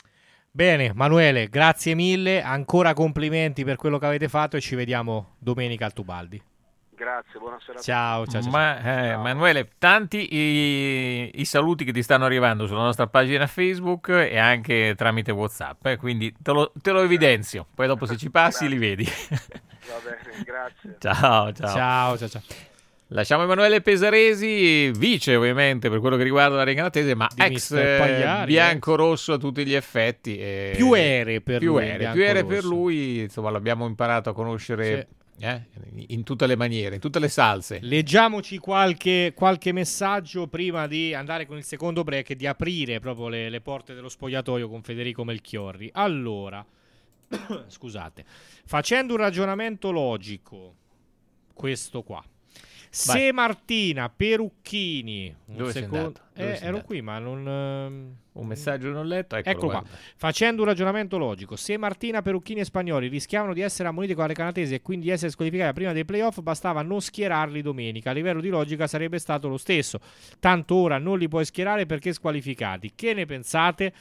Bene, Manuele, grazie mille, ancora complimenti per quello che avete fatto e ci vediamo domenica al Tubaldi. Grazie, buonasera. Ciao, ciao, ciao. Ma, eh, Ciao. Manuele, tanti i, i saluti che ti stanno arrivando sulla nostra pagina Facebook e anche tramite WhatsApp, eh, quindi te lo, te lo evidenzio, poi dopo se ci passi li vedi. Va bene, grazie. Ciao, ciao. Ciao, ciao, ciao. Lasciamo Emanuele Pesaresi, vice ovviamente per quello che riguarda la Recanatese, ma Di ex mister Pagliari, bianco-rosso a tutti gli effetti. E Più ere per più lui, ere, più ere per bianco-rosso. lui, insomma l'abbiamo imparato a conoscere Sì. eh, in tutte le maniere, in tutte le salse. Leggiamoci qualche, qualche messaggio prima di andare con il secondo break e di aprire proprio le, le porte dello spogliatoio con Federico Melchiorri. Allora, scusate, facendo un ragionamento logico, questo qua. Vai. Se Martina Perucchini, un Dove sei secondo, andato? Dove eh, sei ero andato? qui, ma non ehm, Un messaggio non letto, eccolo, Eccolo qua. guarda. Facendo un ragionamento logico, se Martina, Perucchini e Spagnoli rischiavano di essere ammoniti con la Recanatese e quindi essere squalificati prima dei playoff, bastava non schierarli domenica. A livello di logica sarebbe stato lo stesso. Tanto ora non li puoi schierare perché squalificati. Che ne pensate?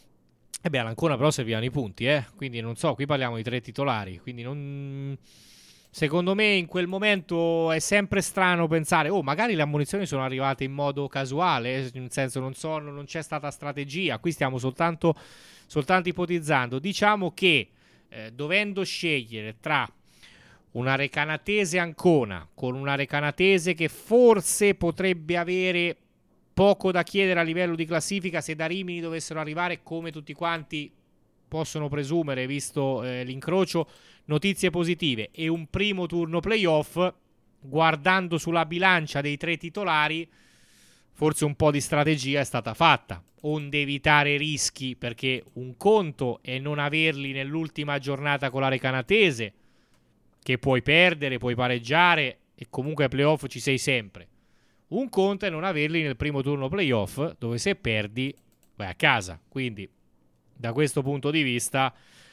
E beh, all'Ancona però servivano i punti, eh? Quindi non so, qui parliamo di tre titolari, quindi non... Secondo me in quel momento è sempre strano pensare, oh, magari le ammonizioni sono arrivate in modo casuale, nel senso non so, non c'è stata strategia, qui stiamo soltanto, soltanto ipotizzando. Diciamo che eh, dovendo scegliere tra una Recanatese Ancona con una Recanatese che forse potrebbe avere poco da chiedere a livello di classifica se da Rimini dovessero arrivare, come tutti quanti possono presumere visto eh, l'incrocio, notizie positive e un primo turno playoff, guardando sulla bilancia dei tre titolari forse un po' di strategia è stata fatta, onde evitare rischi, perché un conto è non averli nell'ultima giornata con la Recanatese, che puoi perdere, puoi pareggiare e comunque ai playoff ci sei sempre. Un conto è non averli nel primo turno playoff, dove se perdi vai a casa. Quindi da questo punto di vista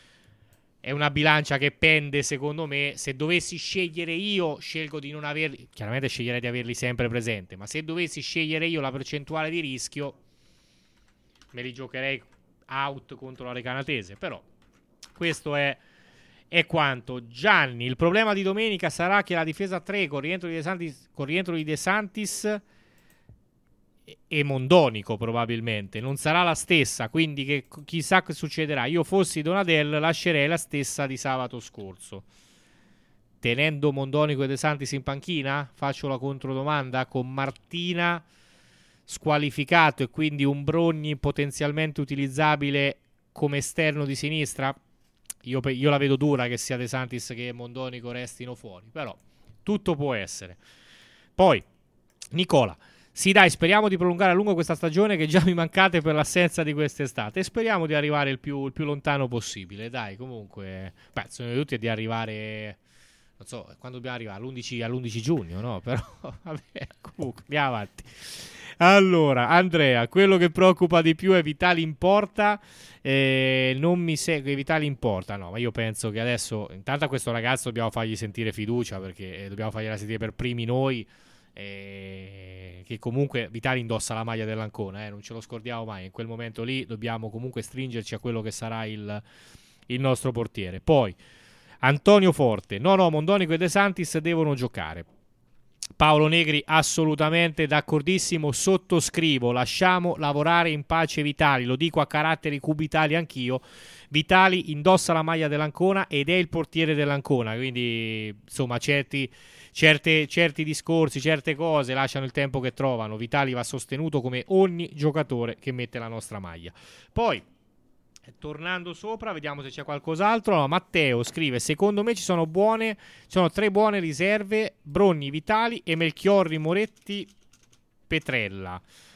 è una bilancia che pende, secondo me. Se dovessi scegliere io, scelgo di non averli, chiaramente sceglierei di averli sempre presente, ma se dovessi scegliere io la percentuale di rischio me li giocherei out contro la Recanatese. Però questo è, è quanto. Gianni, il problema di domenica sarà che la difesa tre con rientro di De Santis, con rientro di De Santis e Mondonico probabilmente non sarà la stessa, quindi che chissà che succederà. Io fossi Donadel lascerei la stessa di sabato scorso, tenendo Mondonico e De Santis in panchina. Faccio la controdomanda: con Martina squalificato e quindi un Brogni potenzialmente utilizzabile come esterno di sinistra, io, io la vedo dura che sia De Santis che Mondonico restino fuori, però tutto può essere. Poi Nicola: sì dai, speriamo di prolungare a lungo questa stagione che già mi mancate per l'assenza di quest'estate, e speriamo di arrivare il più, il più lontano possibile. Dai, comunque beh, sono tutti di arrivare, non so quando dobbiamo arrivare, all'undici, all'undici giugno, no? Però vabbè, comunque andiamo avanti. Allora, Andrea, quello che preoccupa di più è Vitali in porta. Eh, non mi segue Vitali in porta, no, ma io penso che adesso intanto a questo ragazzo dobbiamo fargli sentire fiducia, perché dobbiamo fargliela sentire per primi noi. Eh, che comunque Vitali indossa la maglia dell'Ancona, eh, non ce lo scordiamo mai. In quel momento lì dobbiamo comunque stringerci a quello che sarà il, il nostro portiere. Poi Antonio Forte: no no, Mondonico e De Santis devono giocare. Paolo Negri: assolutamente d'accordissimo, sottoscrivo, lasciamo lavorare in pace Vitali, lo dico a caratteri cubitali anch'io. Vitali indossa la maglia dell'Ancona ed è il portiere dell'Ancona, quindi insomma certi Certe, certi discorsi, certe cose lasciano il tempo che trovano. Vitali va sostenuto come ogni giocatore che mette la nostra maglia. Poi, tornando sopra, vediamo se c'è qualcos'altro. No, Matteo scrive: secondo me ci sono buone, ci sono tre buone riserve: Brogni, Vitali e Melchiorri, Moretti, Petrella.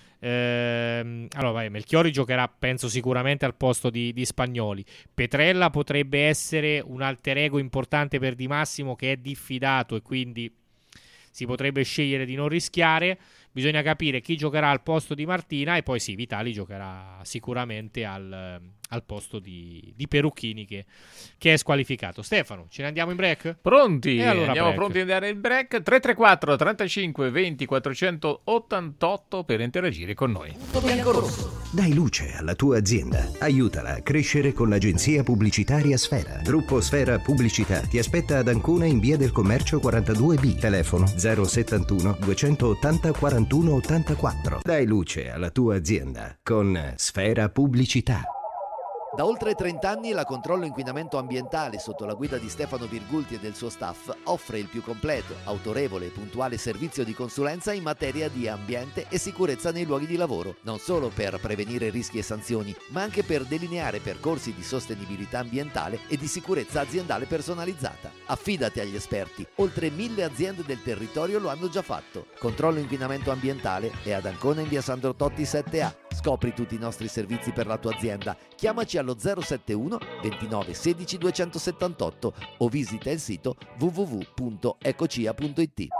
Ehm, allora vai, Melchiorri giocherà penso sicuramente al posto di, di Spagnoli. Petrella potrebbe essere un alter ego importante per Di Massimo, che è diffidato e quindi si potrebbe scegliere di non rischiare. bisogna capire chi giocherà al posto di Martina, e poi sì, Vitali giocherà sicuramente al, al posto di, di Perucchini che, che è squalificato. Stefano, ce ne andiamo in break? Pronti, allora andiamo break. pronti ad andare in break. Tre tre quattro trentacinque venti quattrocentottantotto per interagire con noi. Dai luce alla tua azienda. Aiutala a crescere con l'agenzia pubblicitaria Sfera. Gruppo Sfera Pubblicità ti aspetta ad Ancona in via del Commercio quarantadue B. Telefono zero settantuno duecentottanta quarantuno ottantaquattro. Dai luce alla tua azienda con Sfera Pubblicità. Da oltre trenta anni la Controllo Inquinamento Ambientale, sotto la guida di Stefano Virgulti e del suo staff, offre il più completo, autorevole e puntuale servizio di consulenza in materia di ambiente e sicurezza nei luoghi di lavoro, non solo per prevenire rischi e sanzioni, ma anche per delineare percorsi di sostenibilità ambientale e di sicurezza aziendale personalizzata. Affidati agli esperti, oltre mille aziende del territorio lo hanno già fatto. Controllo Inquinamento Ambientale è ad Ancona in via Sandro Totti sette A. Scopri tutti i nostri servizi per la tua azienda. Chiamaci allo zero settantuno ventinove sedici duecentosettantotto o visita il sito w w w punto ecocia punto i t.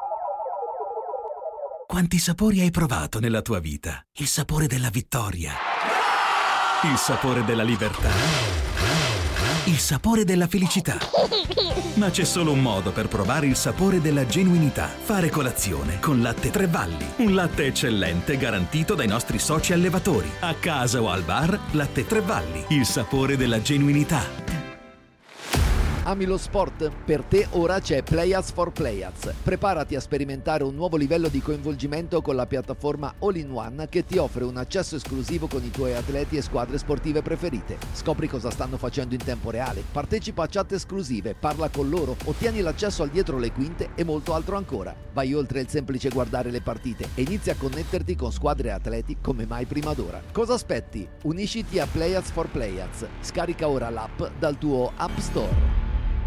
Quanti sapori hai provato nella tua vita? Il sapore della vittoria, il sapore della libertà, il sapore della felicità. Ma c'è solo un modo per provare il sapore della genuinità. Fare colazione con Latte Tre Valli. Un latte eccellente garantito dai nostri soci allevatori. A casa o al bar, Latte Tre Valli. Il sapore della genuinità. Ami lo sport? Per te ora c'è Playaz for Playaz. Preparati a sperimentare un nuovo livello di coinvolgimento con la piattaforma All-in-One che ti offre un accesso esclusivo con i tuoi atleti e squadre sportive preferite. Scopri cosa stanno facendo in tempo reale, partecipa a chat esclusive, parla con loro, ottieni l'accesso al dietro le quinte e molto altro ancora. Vai oltre il semplice guardare le partite e inizia a connetterti con squadre e atleti come mai prima d'ora. Cosa aspetti? Unisciti a Playaz for Playaz. Scarica ora l'app dal tuo App Store.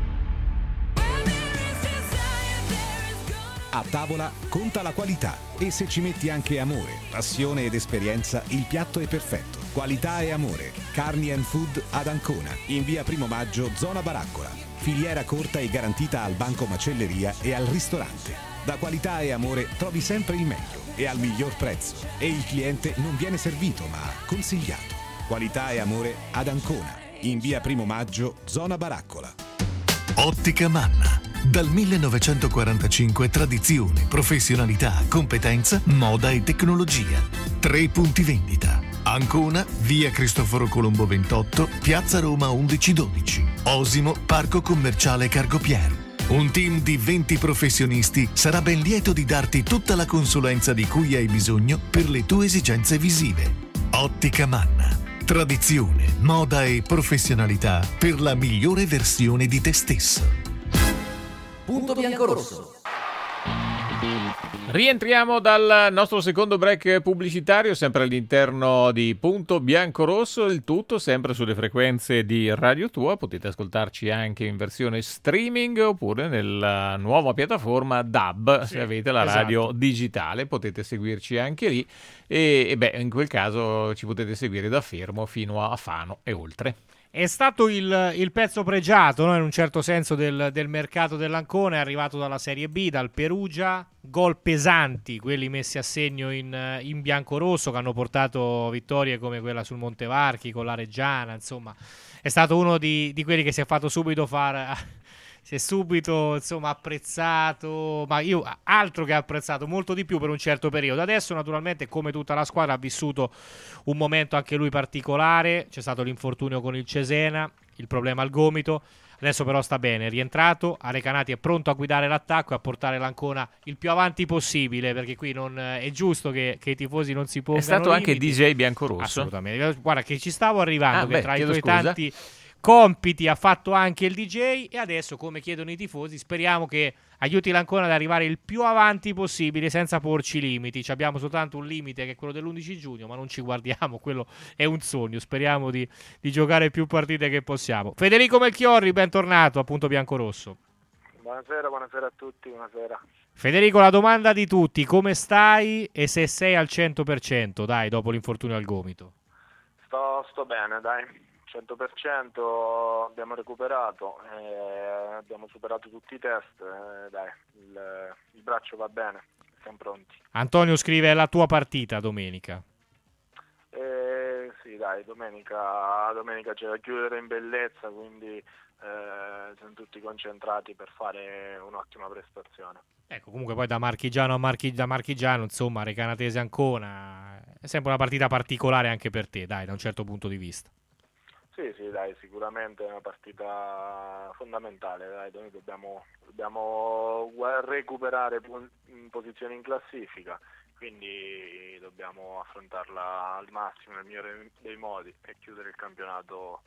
A tavola conta la qualità e se ci metti anche amore, passione ed esperienza, il piatto è perfetto. Qualità e amore. Carni and Food ad Ancona, in via Primo Maggio, zona Baraccola. Filiera corta e garantita al banco macelleria e al ristorante. Da Qualità e Amore trovi sempre il meglio e al miglior prezzo. E il cliente non viene servito ma consigliato. Qualità e Amore ad Ancona, in via Primo Maggio, zona Baraccola. Ottica Manna. Dal millenovecentoquarantacinque tradizione, professionalità, competenza, moda e tecnologia. Tre punti vendita. Ancona, via Cristoforo Colombo ventotto, piazza Roma undici dodici. Osimo, parco commerciale Cargopier. Un team di venti professionisti sarà ben lieto di darti tutta la consulenza di cui hai bisogno per le tue esigenze visive. Ottica Manna. Tradizione, moda e professionalità per la migliore versione di te stesso. Punto biancorosso. Rientriamo dal nostro secondo break pubblicitario, sempre all'interno di Punto Biancorosso, il tutto sempre sulle frequenze di Radio Tua. Potete ascoltarci anche in versione streaming oppure nella nuova piattaforma D A B, sì, se avete la radio esatto. digitale, potete seguirci anche lì e, e beh, in quel caso ci potete seguire da Fermo fino a Fano e oltre. È stato il, il pezzo pregiato, no? In un certo senso del, del mercato dell'Ancona, è arrivato dalla Serie B, dal Perugia, gol pesanti, quelli messi a segno in, in biancorosso, che hanno portato vittorie come quella sul Montevarchi, con la Reggiana, insomma, è stato uno di, di quelli che si è fatto subito fare... si è subito insomma apprezzato, ma io altro che apprezzato, molto di più per un certo periodo. Adesso naturalmente, come tutta la squadra, ha vissuto un momento anche lui particolare, c'è stato l'infortunio con il Cesena, il problema al gomito, adesso però sta bene, è rientrato, Arecanati è pronto a guidare l'attacco e a portare l'Ancona il più avanti possibile, perché qui non è giusto che, che i tifosi non si pongano limiti. È stato anche D J biancorosso? Assolutamente, guarda che ci stavo arrivando, ah, che beh, tra i tuoi scusa. tanti compiti ha fatto anche il D J, e adesso, come chiedono i tifosi, speriamo che aiuti l'Ancona ad arrivare il più avanti possibile senza porci limiti. Ci abbiamo soltanto un limite che è quello dell'undici giugno, ma non ci guardiamo, quello è un sogno, speriamo di, di giocare più partite che possiamo. Federico Melchiorri, bentornato a Punto Biancorosso. Buonasera, buonasera a tutti, buonasera. Federico, la domanda di tutti: come stai e se sei al cento per cento, dai, dopo l'infortunio al gomito? Sto, sto bene, dai. cento per cento abbiamo recuperato, eh, abbiamo superato tutti i test, eh, dai, il, il braccio va bene, siamo pronti. Antonio scrive: è la tua partita domenica. Eh, sì, dai, domenica, domenica c'è da chiudere in bellezza, quindi eh, siamo tutti concentrati per fare un'ottima prestazione. Ecco, comunque poi da marchigiano a marchi, da marchigiano, insomma, Recanatese Ancona, è sempre una partita particolare anche per te, dai, da un certo punto di vista. Sì, sì, dai, sicuramente è una partita fondamentale, dai, noi dobbiamo, dobbiamo recuperare posizioni in classifica, quindi dobbiamo affrontarla al massimo nel migliore dei modi e chiudere il campionato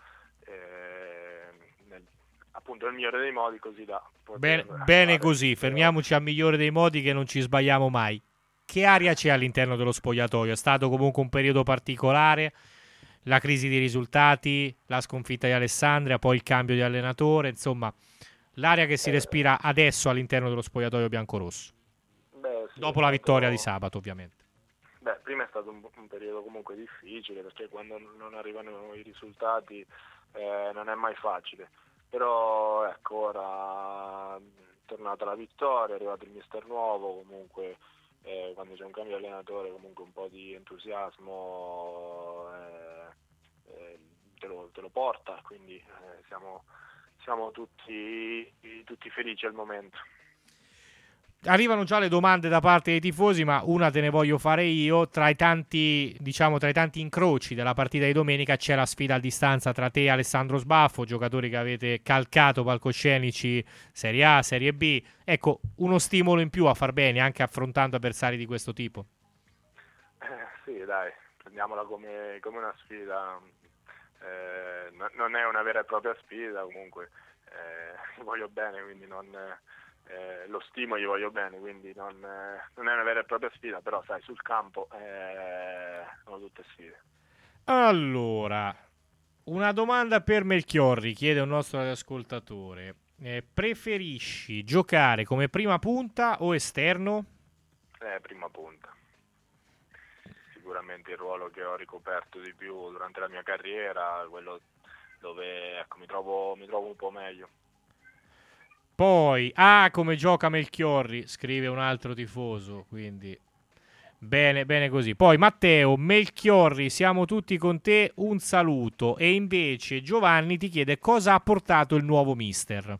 eh, nel, appunto nel migliore dei modi, così da poter bene, bene così, fermiamoci al migliore dei modi, che non ci sbagliamo mai. Che aria c'è all'interno dello spogliatoio? È stato comunque un periodo particolare, la crisi di risultati, la sconfitta di Alessandria, poi il cambio di allenatore, insomma l'aria che si respira adesso all'interno dello spogliatoio biancorosso. Beh, sì, dopo la vittoria di sabato, ovviamente. Beh, prima è stato un, un periodo comunque difficile, perché quando non arrivano i risultati eh, non è mai facile, però ecco, ora è tornata la vittoria, è arrivato il mister nuovo, comunque eh, quando c'è un cambio di allenatore comunque un po' di entusiasmo eh, eh, te, lo, te lo porta, quindi eh, siamo, siamo tutti, tutti felici al momento. Arrivano già le domande da parte dei tifosi, ma una te ne voglio fare io. Tra i tanti, diciamo, tra i tanti incroci della partita di domenica c'è la sfida a distanza tra te e Alessandro Sbaffo, giocatori che avete calcato palcoscenici Serie A, Serie B. Ecco, uno stimolo in più a far bene anche affrontando avversari di questo tipo. Eh, sì, dai, prendiamola come, come una sfida. Eh, no, non è una vera e propria sfida, comunque eh, voglio bene, quindi non... Eh, lo stimo, gli voglio bene, quindi non, eh, non è una vera e propria sfida, però sai, sul campo eh, sono tutte sfide. Allora, una domanda per Melchiorri, chiede un nostro ascoltatore: eh, preferisci giocare come prima punta o esterno? Eh, prima punta. Sicuramente il ruolo che ho ricoperto di più durante la mia carriera, quello dove ecco, mi trovo, mi trovo un po' meglio. Poi, ah, come gioca Melchiorri, scrive un altro tifoso, quindi bene, bene così. Poi Matteo, Melchiorri, siamo tutti con te, un saluto. E invece Giovanni ti chiede cosa ha portato il nuovo mister.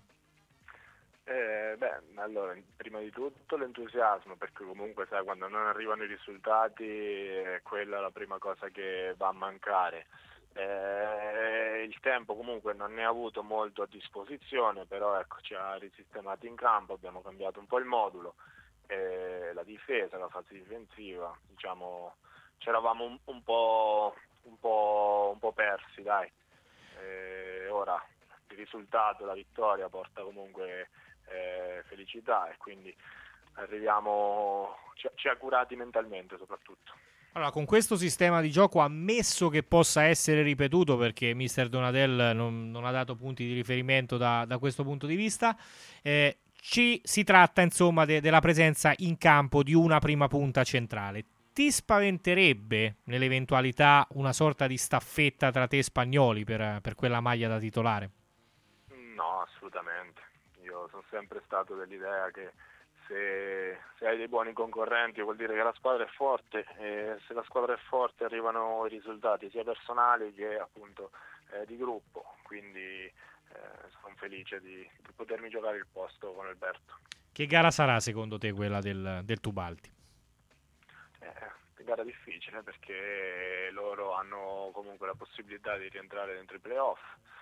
Eh, beh, allora, prima di tutto l'entusiasmo, perché comunque sai, quando non arrivano i risultati è quella la prima cosa che va a mancare. Eh, il tempo comunque non ne ha avuto molto a disposizione, però ecco, ci ha risistemati in campo, abbiamo cambiato un po' il modulo, eh, la difesa, la fase difensiva, diciamo, c'eravamo un, un po' un po', un po' persi, dai. Eh, ora il risultato, la vittoria porta comunque eh, felicità e quindi arriviamo, ci, ci ha curati mentalmente soprattutto. Allora, con questo sistema di gioco, ammesso che possa essere ripetuto, perché mister Donadel non, non ha dato punti di riferimento da, da questo punto di vista, eh, ci si tratta insomma de, della presenza in campo di una prima punta centrale. Ti spaventerebbe nell'eventualità una sorta di staffetta tra te e Spagnoli per, per quella maglia da titolare? No, assolutamente. Io sono sempre stato dell'idea che Se, se hai dei buoni concorrenti vuol dire che la squadra è forte e se la squadra è forte arrivano i risultati sia personali che appunto eh, di gruppo, quindi eh, sono felice di, di potermi giocare il posto con Alberto. Che gara sarà secondo te quella del, del Tubalti? Eh, gara difficile perché loro hanno comunque la possibilità di rientrare dentro i playoff,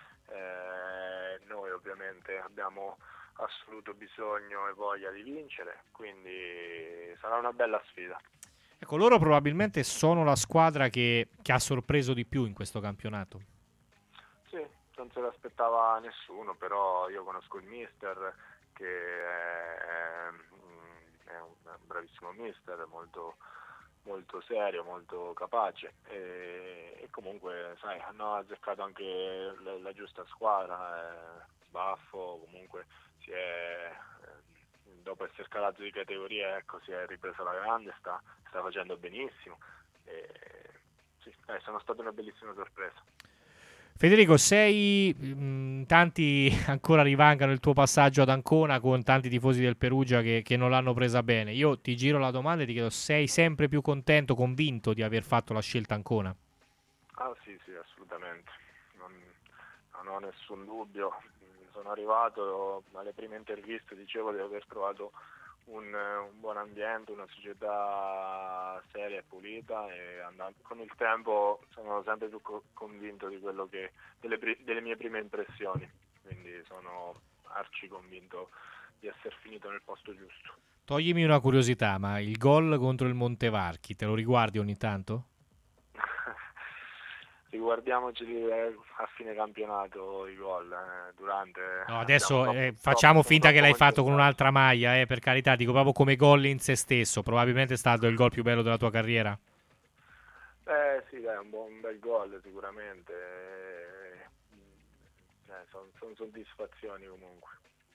eh, noi ovviamente abbiamo assoluto bisogno e voglia di vincere, quindi sarà una bella sfida. Ecco, loro probabilmente sono la squadra che, che ha sorpreso di più in questo campionato. Sì, non se l'aspettava nessuno, però io conosco il mister che è, è un bravissimo mister, molto, molto serio, molto capace e, e comunque sai, hanno azzeccato anche la, la giusta squadra, eh, Sbaffo comunque si è, dopo essere calato di categoria, ecco, si è ripreso alla grande, sta, sta facendo benissimo e, sì, eh, sono state una bellissima sorpresa. Federico, sei mh, tanti ancora rivangano il tuo passaggio ad Ancona con tanti tifosi del Perugia che, che non l'hanno presa bene. Io ti giro la domanda e ti chiedo: sei sempre più contento, convinto di aver fatto la scelta Ancona? Ah sì, sì, assolutamente. Non, non ho nessun dubbio. Sono arrivato alle prime interviste, dicevo di aver trovato un, un buon ambiente, una società seria e pulita, e andando, con il tempo sono sempre più co- convinto di quello che delle, delle mie prime impressioni, quindi sono arci convinto di essere finito nel posto giusto. Toglimi una curiosità, ma il gol contro il Montevarchi te lo riguardi ogni tanto? Riguardiamoci a fine campionato i gol, eh, durante... No, adesso troppo, eh, facciamo troppo, finta troppo che l'hai fatto con concentrato. un'altra maglia, eh, per carità, dico proprio come gol in se stesso. Probabilmente è stato il gol più bello della tua carriera. Eh sì, è un, buon, un bel gol sicuramente, eh, sono son soddisfazioni comunque.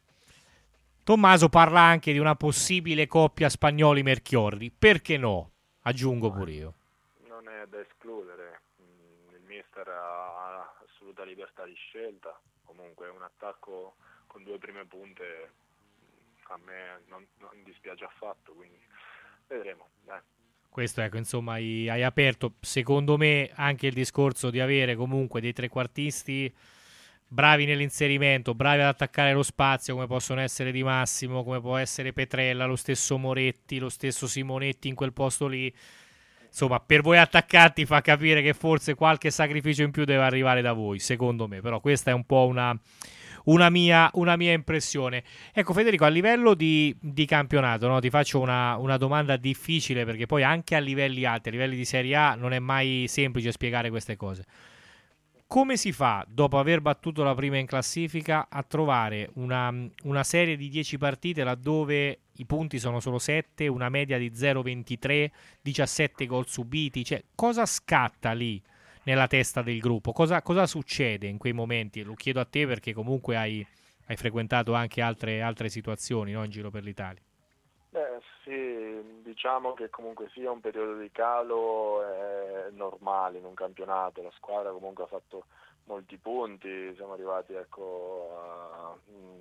Tommaso parla anche di una possibile coppia Spagnoli-Merchiorri. Perché no? Aggiungo pure io. Non è da escludere, il mister ha assoluta libertà di scelta, comunque un attacco con due prime punte a me non, non dispiace affatto, quindi vedremo. Dai. Questo, ecco, insomma, hai, hai aperto, secondo me, anche il discorso di avere comunque dei trequartisti bravi nell'inserimento, bravi ad attaccare lo spazio, come possono essere Di Massimo, come può essere Petrella, lo stesso Moretti, lo stesso Simonetti in quel posto lì. Insomma, per voi attaccanti fa capire che forse qualche sacrificio in più deve arrivare da voi, secondo me. Però questa è un po' una, una, mia, una mia impressione. Ecco, Federico, a livello di, di campionato, no? Ti faccio una, una domanda difficile, perché poi anche a livelli alti, a livelli di Serie A, non è mai semplice spiegare queste cose. Come si fa, dopo aver battuto la prima in classifica, a trovare una, una serie di dieci partite laddove i punti sono solo sette, una media di zero virgola ventitré, diciassette gol subiti? Cioè, cosa scatta lì nella testa del gruppo? Cosa, cosa succede in quei momenti? Lo chiedo a te perché comunque hai, hai frequentato anche altre, altre situazioni, no, in giro per l'Italia. Beh sì, diciamo che comunque sia un periodo di calo è normale in un campionato, la squadra comunque ha fatto molti punti, siamo arrivati ecco a,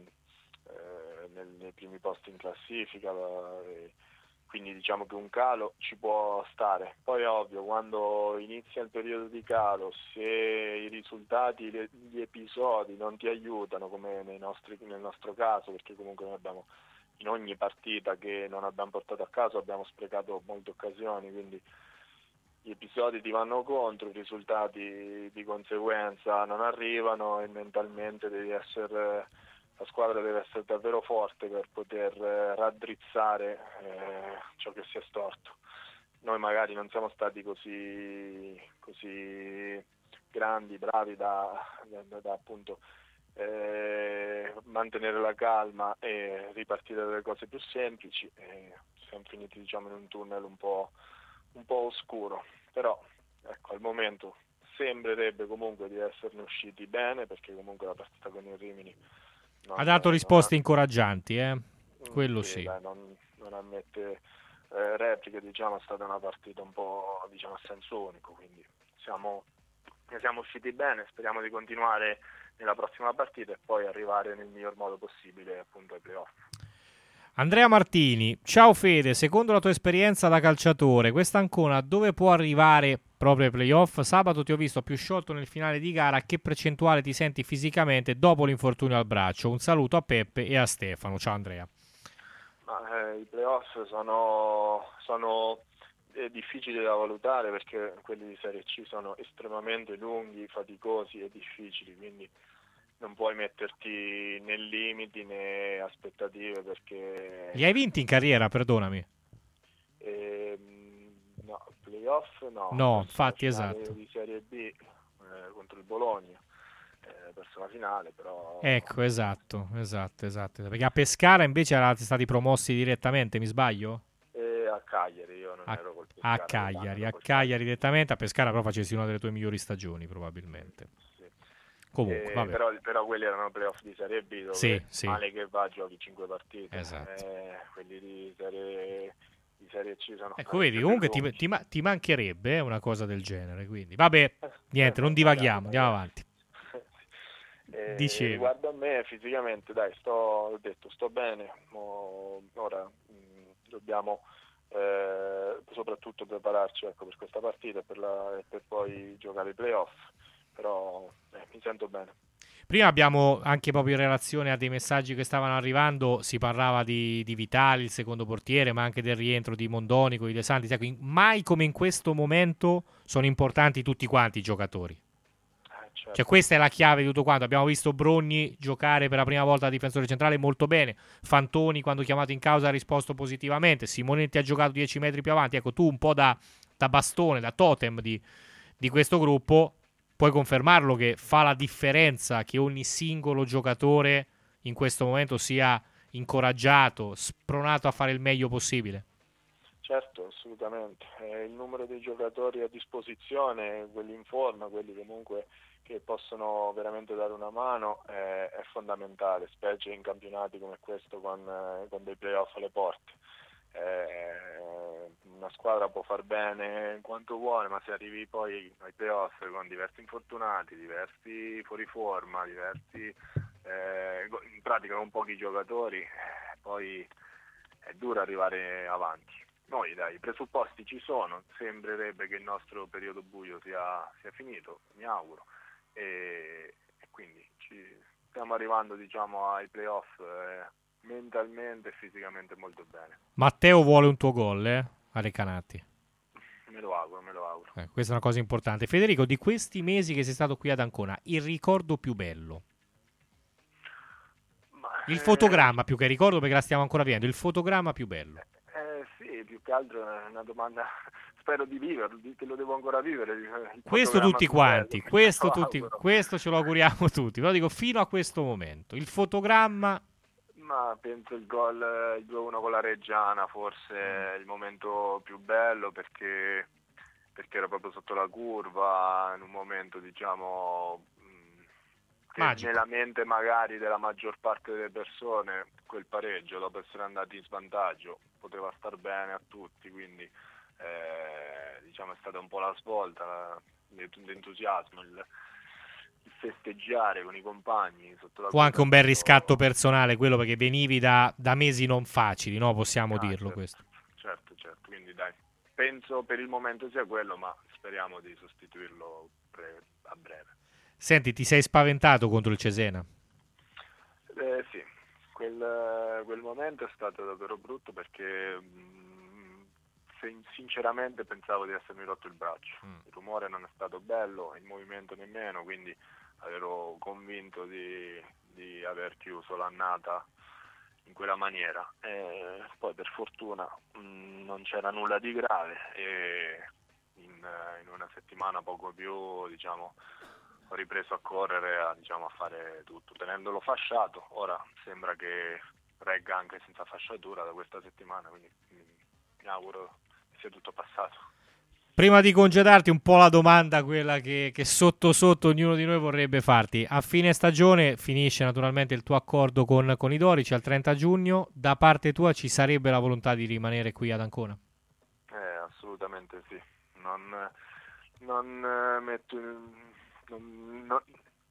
eh, nel, nei primi posti in classifica, eh, quindi diciamo che un calo ci può stare. Poi è ovvio, quando inizia il periodo di calo, se i risultati, le, gli episodi non ti aiutano, come nei nostri, nel nostro caso, perché comunque noi abbiamo in ogni partita che non abbiamo portato a casa abbiamo sprecato molte occasioni, quindi gli episodi ti vanno contro, i risultati di conseguenza non arrivano e mentalmente devi essere, la squadra deve essere davvero forte per poter raddrizzare eh, ciò che si è storto. Noi magari non siamo stati così, così grandi, bravi da, da, da, da appunto Eh, mantenere la calma e ripartire dalle cose più semplici, e siamo finiti diciamo in un tunnel un po', un po' oscuro, però ecco al momento sembrerebbe comunque di esserne usciti bene, perché comunque la partita con il Rimini non, ha dato risposte ha, incoraggianti, eh? Quello sì, sì. Dai, non, non ammette eh, repliche, diciamo è stata una partita un po' diciamo a senso unico, quindi siamo, ne siamo usciti bene, speriamo di continuare nella prossima partita e poi arrivare nel miglior modo possibile appunto ai playoff. Andrea Martini, ciao Fede, secondo la tua esperienza da calciatore, questa Ancona dove può arrivare proprio ai playoff? Sabato ti ho visto più sciolto nel finale di gara, che percentuale ti senti fisicamente dopo l'infortunio al braccio? Un saluto a Peppe e a Stefano, ciao Andrea. Ma, eh, i playoff sono, sono eh, difficili da valutare, perché quelli di Serie C sono estremamente lunghi, faticosi e difficili, quindi non puoi metterti né limiti né aspettative, perché Li hai vinti in carriera, perdonami? eh, no, playoff no, No, infatti, esatto. Di Serie B eh, contro il Bologna, eh, perso la finale, però ecco, esatto, esatto, esatto, perché a Pescara invece erate stati promossi direttamente, mi sbaglio? eh, a Cagliari, io non a, ero col Pescara, a Cagliari, a Cagliari direttamente, a Pescara però facessi una delle tue migliori stagioni probabilmente. Comunque, eh, vabbè. però, però quelli erano playoff di Serie B, dove sì, sì. male che va giochi cinque partite, esatto. eh, quelli di Serie, di serie C sono ecco vedi, comunque ti, ti, ti mancherebbe eh, una cosa del genere, quindi vabbè, niente, non divaghiamo, andiamo avanti. E Dicevi. Riguardo a me, fisicamente, dai, sto, ho detto, sto bene. Mo- ora mh, dobbiamo eh, soprattutto prepararci, ecco, per questa partita e per, la, e per poi giocare i playoff. Però eh, mi sento bene. Prima abbiamo, anche proprio in relazione a dei messaggi che stavano arrivando, si parlava di, di Vitali, il secondo portiere, ma anche del rientro di Mondonico, di De Santis. Ecco, in- mai come in questo momento sono importanti tutti quanti i giocatori. Certo. Cioè questa è la chiave di tutto quanto. Abbiamo visto Brogni giocare per la prima volta da difensore centrale molto bene. Fantoni, quando chiamato in causa, ha risposto positivamente. Simonetti ha giocato dieci metri più avanti. Ecco, tu un po' da, da bastone, da totem di, di questo gruppo, puoi confermarlo che fa la differenza che ogni singolo giocatore in questo momento sia incoraggiato, spronato a fare il meglio possibile. Certo, assolutamente. Eh, il numero dei giocatori a disposizione, quelli in forma, quelli comunque che possono veramente dare una mano, eh, è fondamentale, specie in campionati come questo con, eh, con dei playoff alle porte. Eh, una squadra può far bene quanto vuole, ma se arrivi poi ai playoff con diversi infortunati, diversi fuori forma, diversi eh, in pratica con pochi giocatori, eh, poi è duro arrivare avanti. Noi dai, i presupposti ci sono, sembrerebbe che il nostro periodo buio sia, sia finito, mi auguro, e, e quindi ci stiamo arrivando, diciamo, ai playoff eh, mentalmente e fisicamente molto bene. Matteo vuole un tuo gol, eh? A Recanati. Me lo auguro, me lo auguro. Eh, questa è una cosa importante. Federico, di questi mesi che sei stato qui ad Ancona, il ricordo più bello? Ma, Il eh, fotogramma più che ricordo, perché la stiamo ancora vedendo. Il fotogramma più bello. Eh, sì, più che altro è una domanda, spero di viverlo, di- che lo devo ancora vivere. il Questo fotogramma tutti più quanti, bello. questo, Me lo tutti, auguro. questo ce lo auguriamo tutti. Però dico, fino a questo momento, il fotogramma... Ma penso il gol, il due uno con la Reggiana forse è il momento più bello, perché, perché era proprio sotto la curva, in un momento, diciamo, mh, che Magico. nella mente magari della maggior parte delle persone quel pareggio, dopo essere andati in svantaggio, poteva star bene a tutti, quindi eh, diciamo è stata un po' la svolta, la- l'entusiasmo, il, il festeggiare con i compagni sotto la Fu anche un curva. bel riscatto personale quello, perché venivi da, da mesi non facili, no? Possiamo Ah, dirlo certo. questo. Certo, certo, quindi dai, penso per il momento sia quello, ma speriamo di sostituirlo pre- a breve. Senti, ti sei spaventato contro il Cesena? Eh, sì, quel, quel momento è stato davvero brutto, perché mh, se- sinceramente pensavo di essermi rotto il braccio. Mm. Il rumore non è stato bello, il movimento nemmeno, quindi ero convinto di, di aver chiuso l'annata in quella maniera. E poi per fortuna mh, non c'era nulla di grave e in, in una settimana poco più, diciamo, ho ripreso a correre, a, diciamo, a fare tutto, tenendolo fasciato. Ora sembra che regga anche senza fasciatura da questa settimana, quindi mh, mi auguro che sia tutto passato. Prima di congedarti, un po' la domanda, quella che, che sotto sotto ognuno di noi vorrebbe farti. A fine stagione finisce naturalmente il tuo accordo con, con i Dorici al trenta giugno. Da parte tua ci sarebbe la volontà di rimanere qui ad Ancona? Eh, assolutamente sì. Non, non eh, metto in- non- non-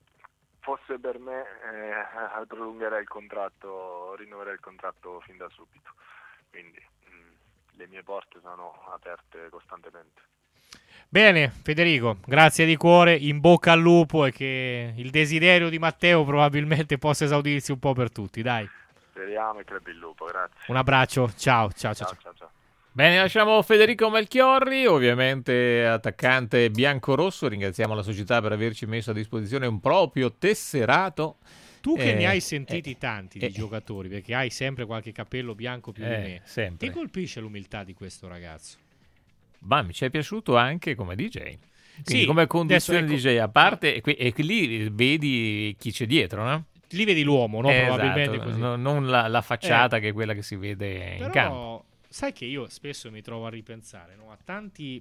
fosse per me eh, prolungherei il contratto, rinnoverei il contratto fin da subito. Quindi mh, le mie porte sono aperte costantemente. Bene, Federico, grazie di cuore, in bocca al lupo, e che il desiderio di Matteo probabilmente possa esaudirsi un po' per tutti, dai. Speriamo e crepi il lupo, grazie. Un abbraccio, ciao, ciao, ciao. Ciao, ciao. ciao, ciao. Bene, lasciamo Federico Melchiorri, ovviamente attaccante bianco-rosso. Ringraziamo la società per averci messo a disposizione un proprio tesserato. Tu che Eh, ne hai sentiti eh, tanti eh, di giocatori, perché hai sempre qualche capello bianco più di Eh, me, sempre. ti colpisce l'umiltà di questo ragazzo? Ma mi ci è piaciuto anche come D J. Quindi Sì, come conduzione adesso, D ecco, J, a parte, e, qui- e lì vedi chi c'è dietro, no? lì vedi l'uomo, no? Eh, Probabilmente esatto, così. no- non la, la facciata Eh. che è quella che si vede in campo. Però sai che io spesso mi trovo a ripensare, no? a tanti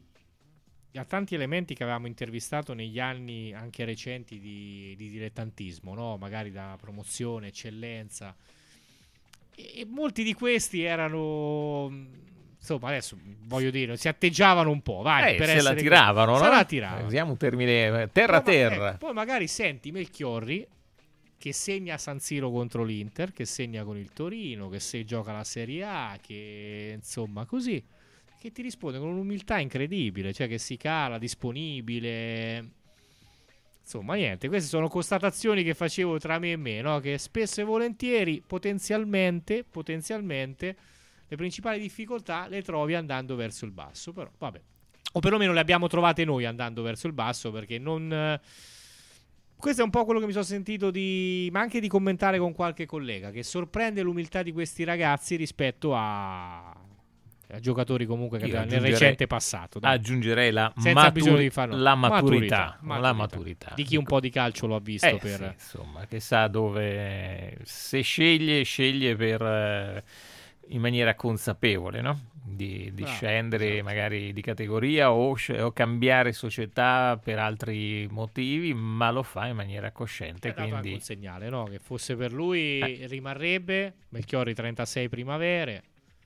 a tanti elementi che avevamo intervistato negli anni anche recenti di, di dilettantismo, no? Magari da promozione, eccellenza, e, e molti di questi erano, insomma, adesso voglio dire, si atteggiavano un po', vai, Eh, per se essere la tiravano, se no? la tiravano. Usiamo un termine terra Poi ma- terra. ecco, poi magari senti Melchiorri che segna a San Siro contro l'Inter, che segna con il Torino, che se gioca la Serie A, che insomma così, che ti risponde con un'umiltà incredibile, cioè che si cala, disponibile. Insomma, niente, queste sono constatazioni che facevo tra me e me, no? Che spesso e volentieri, potenzialmente, potenzialmente, le principali difficoltà le trovi andando verso il basso, però vabbè. O perlomeno le abbiamo trovate noi andando verso il basso, perché non... Eh, questo è un po' quello che mi sono sentito di... ma anche di commentare con qualche collega, che sorprende l'umiltà di questi ragazzi rispetto a... a giocatori comunque che nel recente passato. Dai. Aggiungerei la, Senza matur- bisogno di farlo. la maturità, Maturità, la maturità. maturità. Di chi un po' di calcio lo ha visto. Eh, per... sì, insomma, che sa dove... Se sceglie, sceglie per... Eh, in maniera consapevole, no? Di, di Bravo, scendere esatto. magari di categoria o, o cambiare società per altri motivi, ma lo fa in maniera cosciente. È dato quindi anche un segnale, no? Che fosse per lui eh. rimarrebbe. Melchiorri trentasei primavere.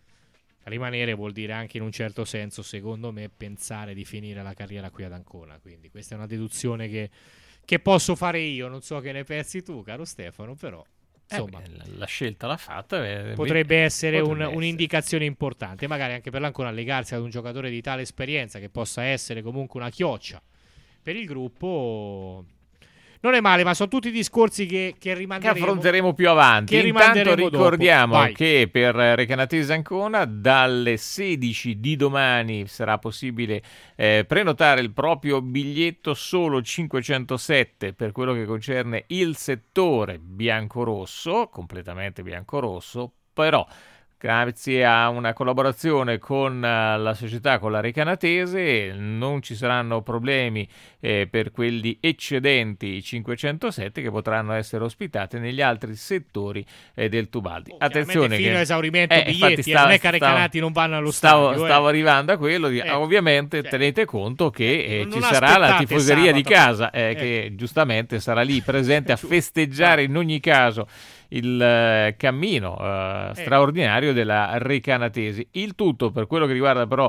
Rimanere vuol dire anche in un certo senso, secondo me, pensare di finire la carriera qui ad Ancona. Quindi questa è una deduzione che, che posso fare io. Non so che ne pensi tu, caro Stefano, però insomma, eh, beh, la scelta l'ha fatta. Eh, potrebbe essere, potrebbe un, essere un'indicazione importante, magari anche per l'Ancona legarsi ad un giocatore di tale esperienza che possa essere comunque una chioccia per il gruppo. Non è male, ma sono tutti discorsi che, che rimanderemo. Che affronteremo più avanti. Che Intanto ricordiamo dopo. che per Recanatese Ancona dalle sedici di domani sarà possibile eh, prenotare il proprio biglietto solo cinquecentosette per quello che concerne il settore biancorosso, completamente biancorosso, però grazie a una collaborazione con la società, con la Recanatese, non ci saranno problemi eh, per quelli eccedenti i cinquecentosette che potranno essere ospitate negli altri settori eh, del Tubaldi. Oh, Attenzione fino che a esaurimento eh, biglietti, stavo, non è che Recanati stavo, non vanno allo stavo, stadio. Stavo eh. arrivando a quello, di, Eh, ovviamente cioè, tenete conto che eh, non ci sarà la tifoseria sabato. di casa eh, Eh. che giustamente sarà lì presente a festeggiare in ogni caso il eh, cammino eh, straordinario della Recanatesi. Il tutto per quello che riguarda però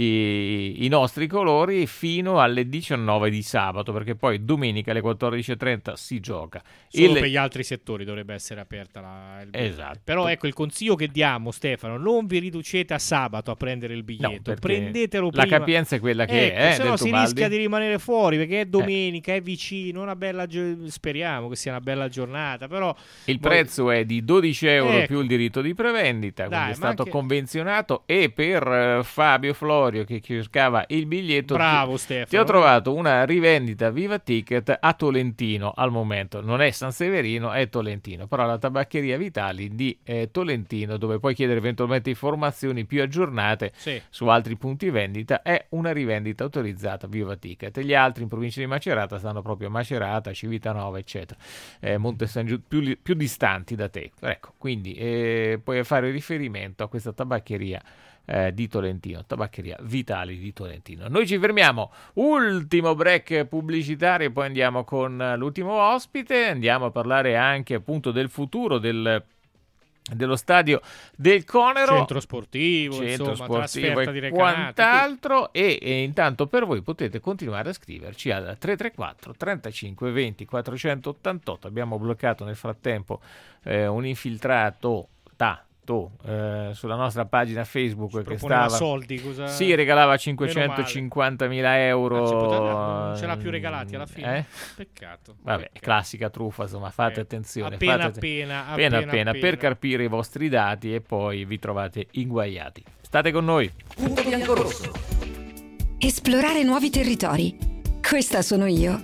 i, i nostri colori fino alle diciannove di sabato, perché poi domenica alle quattordici e trenta si gioca. Solo il... per gli altri settori dovrebbe essere aperta la, il biglietto. Esatto. Però ecco il consiglio che diamo, Stefano, non vi riducete a sabato a prendere il biglietto, No, prendetelo la prima. capienza è quella che ecco, è, se del no si Tubaldi. rischia di rimanere fuori, perché è domenica, è vicino, una bella gio- speriamo che sia una bella giornata, però il poi... prezzo è di dodici euro ecco. più il diritto di prevendita, Dai, quindi è stato anche... convenzionato. E per uh, Fabio Florio che cercava il biglietto, bravo ti, Stefano, ti ho trovato una rivendita Viva Ticket a Tolentino. Al momento non è San Severino, è Tolentino, però la tabaccheria Vitali di eh, Tolentino, dove puoi chiedere eventualmente informazioni più aggiornate sì. su altri punti vendita, è una rivendita autorizzata Viva Ticket. Gli altri in provincia di Macerata stanno proprio a Macerata, Civitanova eccetera, eh, Monte San Giu- più, più distanti da te, ecco, quindi eh, puoi fare riferimento a questa tabaccheria eh, di Tolentino, tabaccheria Vitali di Tolentino. Noi ci fermiamo, ultimo break pubblicitario e poi andiamo con l'ultimo ospite, andiamo a parlare anche appunto del futuro del dello stadio del Conero, centro sportivo, centro insomma, sportivo trasferta di e Recanati, quant'altro e, e intanto per voi potete continuare a scriverci al tre tre quattro trentacinque venti quattrocentottantotto. Abbiamo bloccato nel frattempo eh, un infiltrato ta Eh, sulla nostra pagina Facebook ci che proponeva stava soldi, cosa... sì, regalava cinquecentocinquantamila euro. Ah, poteva... non ce l'ha più regalati alla fine, eh? peccato, vabbè, peccato. Classica truffa, insomma, fate eh, attenzione, appena, fate att- appena, appena, appena, appena appena per carpire i vostri dati e poi vi trovate inguaiati. State con noi. Punto biancorosso. Esplorare nuovi territori. Questa sono io.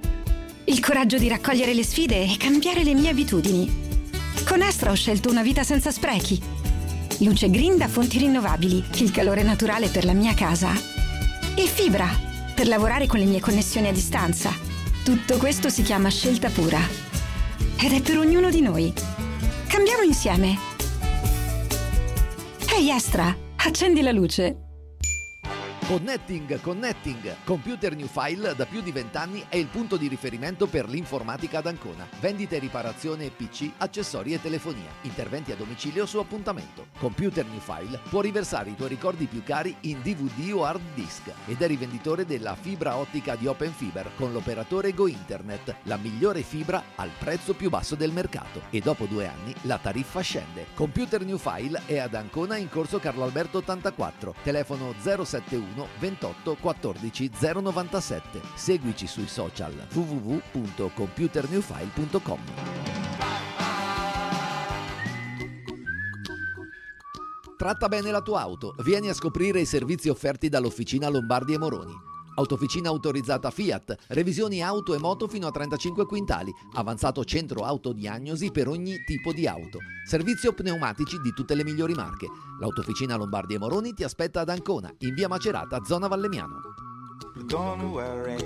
Il coraggio di raccogliere le sfide e cambiare le mie abitudini. Con Astra ho scelto una vita senza sprechi. Luce green da fonti rinnovabili, il calore naturale per la mia casa. E fibra, per lavorare con le mie connessioni a distanza. Tutto questo si chiama scelta pura. Ed è per ognuno di noi. Cambiamo insieme. Ehi Astra, accendi la luce. Connecting, Connecting. Computer New File da più di vent'anni è il punto di riferimento per l'informatica ad Ancona. Vendita e riparazione P C, accessori e telefonia. Interventi a domicilio o su appuntamento. Computer New File può riversare i tuoi ricordi più cari in D V D o hard disk ed è rivenditore della fibra ottica di Open Fiber con l'operatore Go Internet, la migliore fibra al prezzo più basso del mercato. E dopo due anni la tariffa scende. Computer New File è ad Ancona in corso Carlo Alberto ottantaquattro. Telefono zero settantuno ventotto quattordici zero novantasette. Seguici sui social w w w punto computer new file punto com. Tratta bene la tua auto. Vieni a scoprire i servizi offerti dall'Officina Lombardi e Moroni. Autofficina autorizzata Fiat, revisioni auto e moto fino a trentacinque quintali, avanzato centro autodiagnosi per ogni tipo di auto, servizio pneumatici di tutte le migliori marche. L'Autofficina Lombardi e Moroni ti aspetta ad Ancona, in via Macerata, zona Vallemiano. Don't worry.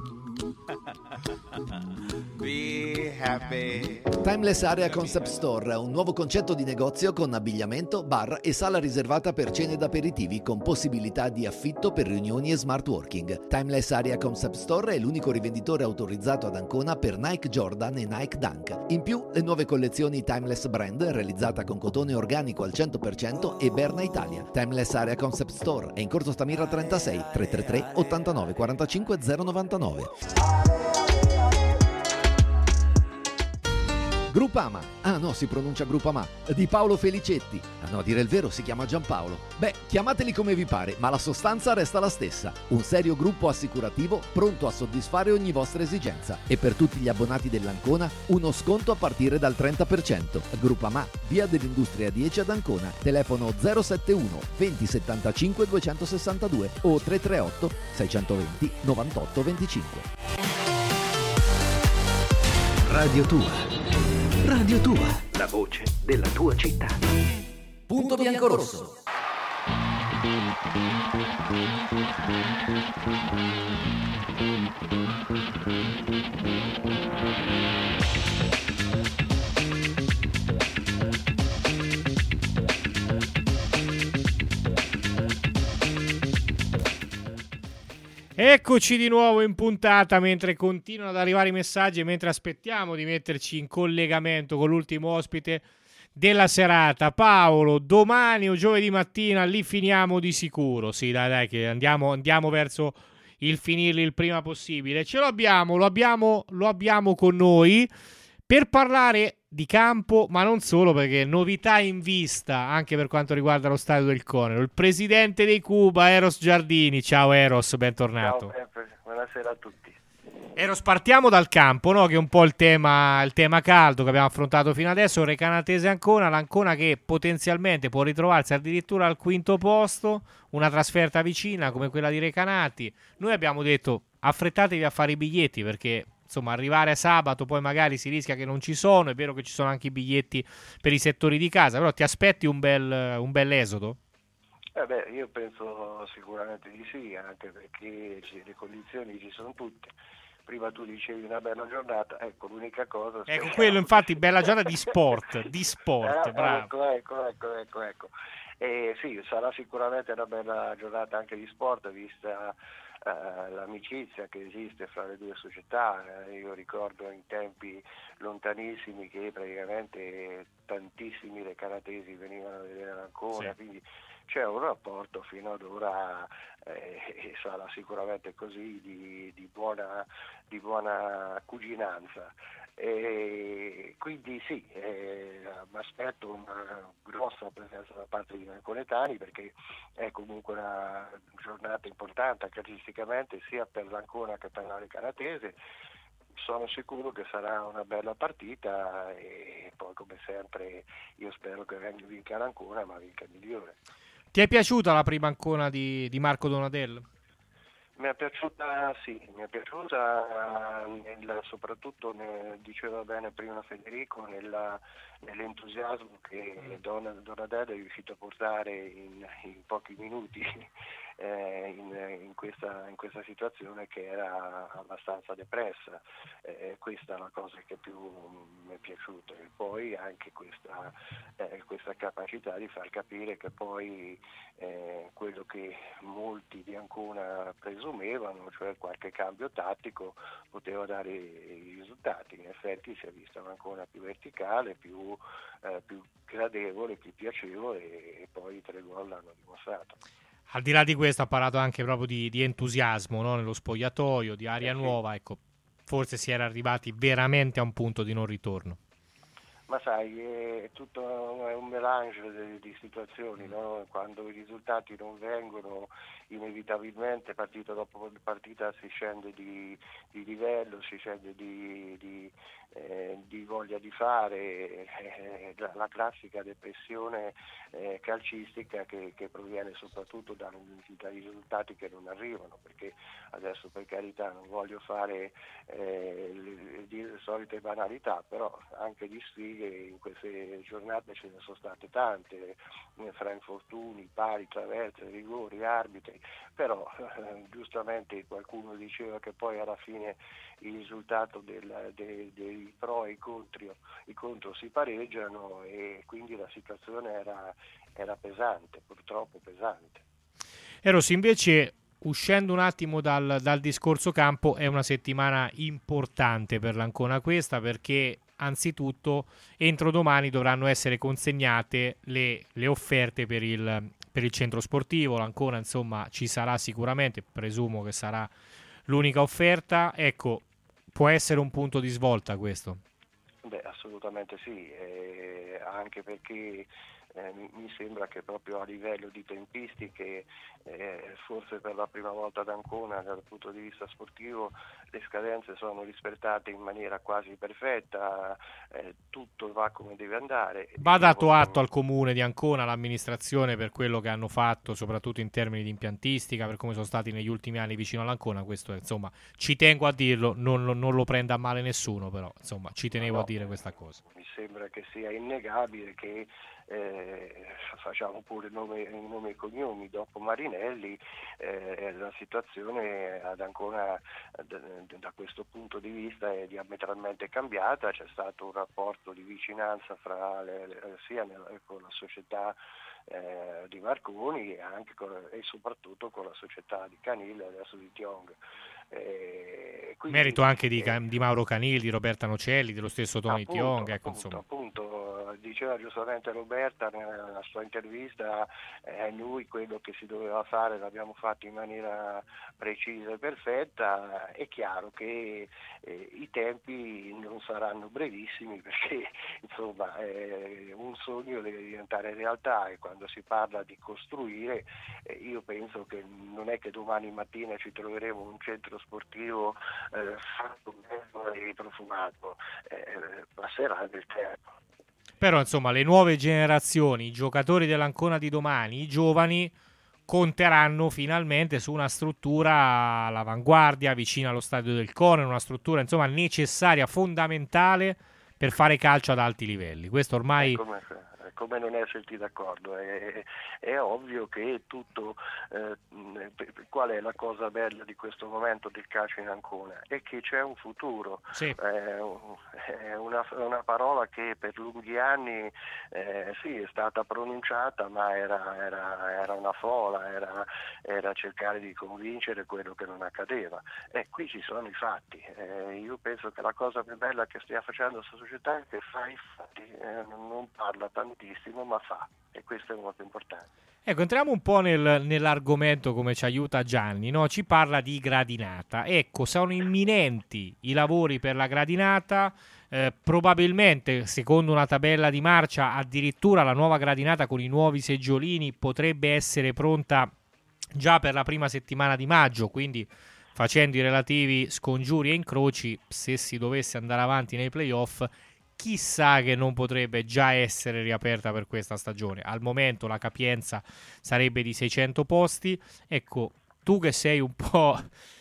Be happy. Timeless Area Concept Store, un nuovo concetto di negozio con abbigliamento, bar e sala riservata per cene ed aperitivi con possibilità di affitto per riunioni e smart working. Timeless Area Concept Store è l'unico rivenditore autorizzato ad Ancona per Nike Jordan e Nike Dunk. In più, le nuove collezioni Timeless Brand, realizzata con cotone organico al cento per cento e Berna Italia. Timeless Area Concept Store è in corso Stamira trentasei, tre tre tre ottantanove quarantacinque zero novantanove. Gruppama, ah no, si pronuncia Gruppama, di Paolo Felicetti. Ah no, a dire il vero si chiama Giampaolo. Beh, chiamateli come vi pare, ma la sostanza resta la stessa. Un serio gruppo assicurativo pronto a soddisfare ogni vostra esigenza. E per tutti gli abbonati dell'Ancona, uno sconto a partire dal trenta per cento. Gruppama, via dell'Industria dieci ad Ancona. Telefono zero settantuno venti settantacinque duecentosessantadue o tre tre otto sei venti novantotto venticinque. Radio Tua. Radio Tua, la voce della tua città. Punto bianco-rosso. Eccoci di nuovo in puntata mentre continuano ad arrivare i messaggi e mentre aspettiamo di metterci in collegamento con l'ultimo ospite della serata. Paolo, domani o giovedì mattina li finiamo di sicuro. Sì, dai, dai, che andiamo, andiamo verso il finirli il prima possibile. Ce lo abbiamo, lo abbiamo, lo abbiamo con noi per parlare di campo, ma non solo, perché novità in vista anche per quanto riguarda lo stadio del Conero. Il presidente dei Cuba, Eros Giardini. Ciao Eros, bentornato. Ciao, buonasera a tutti. Eros, partiamo dal campo, no? Che è un po' il tema, il tema caldo che abbiamo affrontato fino adesso. Recanatese Ancona, l'Ancona che potenzialmente può ritrovarsi addirittura al quinto posto, una trasferta vicina come quella di Recanati. Noi abbiamo detto affrettatevi a fare i biglietti perché insomma arrivare a sabato poi magari si rischia che non ci sono. È vero che ci sono anche i biglietti per i settori di casa, però ti aspetti un bel, un bel esodo? Eh beh, io penso sicuramente di sì, anche perché le condizioni ci sono tutte. Prima tu dicevi una bella giornata, ecco l'unica cosa... Ecco speriamo... quello infatti, bella giornata di sport, di sport, eh, bravo. Ecco, ecco, ecco, ecco, ecco. E sì, sarà sicuramente una bella giornata anche di sport, vista eh, l'amicizia che esiste fra le due società. Eh, io ricordo in tempi lontanissimi che praticamente tantissimi recanatesi venivano a vedere l'Ancona, sì. Quindi c'è un rapporto fino ad ora eh, e sarà sicuramente così di, di, buona, di buona cuginanza. E quindi sì, eh, mi aspetto una grossa presenza da parte dei anconetani perché è comunque una giornata importante calcisticamente sia per l'Ancona che per la Recanatese. Sono sicuro che sarà una bella partita e poi come sempre io spero che vinca l'Ancona, ma vinca il migliore. Ti è piaciuta la prima Ancona di, di Marco Donadel? Mi è piaciuta, sì, mi è piaciuta nel, soprattutto ne, diceva bene prima Federico, nella, nell'entusiasmo che Don, Donadel è riuscito a portare in, in pochi minuti eh, in, in, questa, in questa situazione che era abbastanza depressa. Eh, questa è la cosa che più mi è piaciuta, e poi anche questa, eh, questa capacità di far capire che poi eh, quello che molti di Ancona presumevano, cioè qualche cambio tattico, poteva dare i risultati. In effetti si è vista un'Ancona più verticale, più, eh, più gradevole, più piacevole, e poi i tre gol l'hanno dimostrato. Al di là di questo ha parlato anche proprio di, di entusiasmo, no? Nello spogliatoio, di aria eh sì. nuova, ecco, forse si era arrivati veramente a un punto di non ritorno. Ma sai, è tutto è un melange di, di situazioni, no? Quando i risultati non vengono, inevitabilmente partita dopo partita si scende di, di livello, si scende di, di, eh, di voglia di fare, eh, la, la classica depressione eh, calcistica che, che proviene soprattutto da, dai risultati che non arrivano, perché adesso, per carità, non voglio fare eh, le, le, le solite banalità, però anche di sfighe in queste giornate ce ne sono state tante, fra infortuni, pari, traverse, rigori, arbitri, però eh, giustamente qualcuno diceva che poi alla fine il risultato del, de, dei pro e i contro, i contro si pareggiano, e quindi la situazione era, era pesante, purtroppo pesante. Eros, invece, uscendo un attimo dal, dal discorso campo, è una settimana importante per l'Ancona questa, perché anzitutto entro domani dovranno essere consegnate le, le offerte per il, per il centro sportivo. L'Ancona, insomma, ci sarà sicuramente, presumo che sarà l'unica offerta. Ecco, può essere un punto di svolta questo? Beh, assolutamente sì, eh, anche perché Eh, mi, mi sembra che proprio a livello di tempistiche, eh, forse per la prima volta ad Ancona dal punto di vista sportivo, le scadenze sono rispettate in maniera quasi perfetta, eh, tutto va come deve andare. Va dato atto al comune di Ancona, all'amministrazione, per quello che hanno fatto, soprattutto in termini di impiantistica, per come sono stati negli ultimi anni vicino all'Ancona. Questo, insomma, ci tengo a dirlo, non, non lo prenda a male nessuno, però insomma ci tenevo no, a dire questa cosa. Mi sembra che sia innegabile che Eh, facciamo pure nome, nome e cognomi, dopo Marinelli eh, la situazione ad Ancona da, da questo punto di vista è diametralmente cambiata. C'è stato un rapporto di vicinanza fra le, le, sia nella, con la società eh, di Marconi e, anche con, e soprattutto con la società di Canil, adesso di Tiong. Eh, quindi, merito anche di, eh, di Mauro Canil, di Roberta Nocelli, dello stesso Tony appunto, Tiong, ecco, appunto, insomma. appunto, diceva giustamente Roberta nella sua intervista, eh, lui quello che si doveva fare l'abbiamo fatto in maniera precisa e perfetta. È chiaro che eh, i tempi non saranno brevissimi, perché insomma eh, un sogno deve diventare realtà, e quando si parla di costruire eh, io penso che non è che domani mattina ci troveremo un centro sportivo eh, fatto bello e profumato, eh, passerà del tempo. Però insomma le nuove generazioni, i giocatori dell'Ancona di domani, i giovani, conteranno finalmente su una struttura all'avanguardia, vicina allo stadio del Cono, una struttura insomma necessaria, fondamentale per fare calcio ad alti livelli. Questo ormai... Come, come non esserti d'accordo? È, è ovvio che tutto, eh, qual è la cosa bella di questo momento del calcio in Ancona? È che c'è un futuro, sì. eh, è una, una parola che per lunghi anni eh, sì, è stata pronunciata, ma era, era, era una fola, era, era cercare di convincere quello che non accadeva. E qui ci sono i fatti. Eh, io penso che la cosa più bella che stia facendo questa società è che fa i fatti, eh, non parla tantissimo ma fa, e questo è molto importante. Ecco, entriamo un po' nel, nell'argomento, come ci aiuta Gianni, no? Ci parla di gradinata. Ecco, sono imminenti i lavori per la gradinata, eh, probabilmente secondo una tabella di marcia addirittura la nuova gradinata con i nuovi seggiolini potrebbe essere pronta già per la prima settimana di maggio, quindi facendo i relativi scongiuri e incroci, se si dovesse andare avanti nei playoff, chissà che non potrebbe già essere riaperta per questa stagione. Al momento la capienza sarebbe di seicento posti. Ecco, tu che sei un po'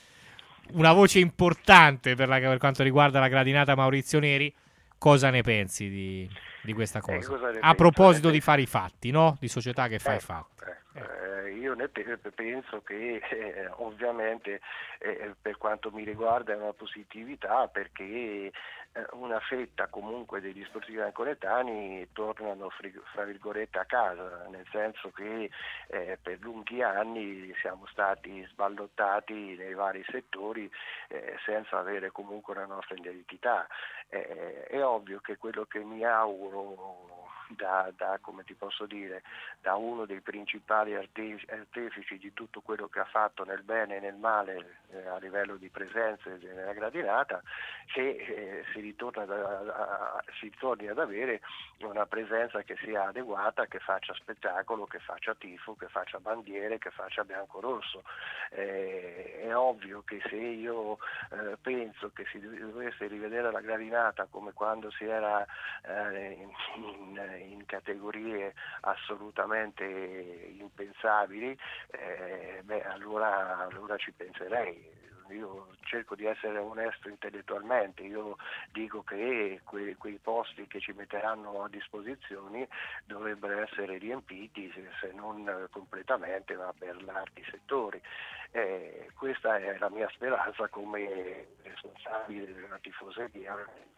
una voce importante per, la, per quanto riguarda la gradinata Maurizio Neri, cosa ne pensi di, di questa cosa? Eh, cosa A proposito di fare i fatti, no? Di società che fa eh, i fatti. Eh, io ne pe- penso che eh, ovviamente eh, per quanto mi riguarda è una positività, perché eh, una fetta comunque degli sportivi anconetani tornano frig- fra virgolette a casa, nel senso che eh, per lunghi anni siamo stati sballottati nei vari settori eh, senza avere comunque una nostra identità. Eh, è ovvio che quello che mi auguro Da, da, come ti posso dire, da uno dei principali arte- artefici di tutto quello che ha fatto nel bene e nel male eh, a livello di presenze nella gradinata, che eh, si, ritorna da, a, si torni ad avere una presenza che sia adeguata, che faccia spettacolo, che faccia tifo, che faccia bandiere, che faccia bianco-rosso. Eh, è ovvio che se io eh, penso che si dovesse rivedere la gradinata come quando si era eh, in, in in categorie assolutamente impensabili, eh, beh, allora, allora ci penserei. Io cerco di essere onesto intellettualmente, io dico che que- quei posti che ci metteranno a disposizione dovrebbero essere riempiti, se, se non completamente, ma per larghi settori. Eh, questa è la mia speranza come responsabile della tifoseria.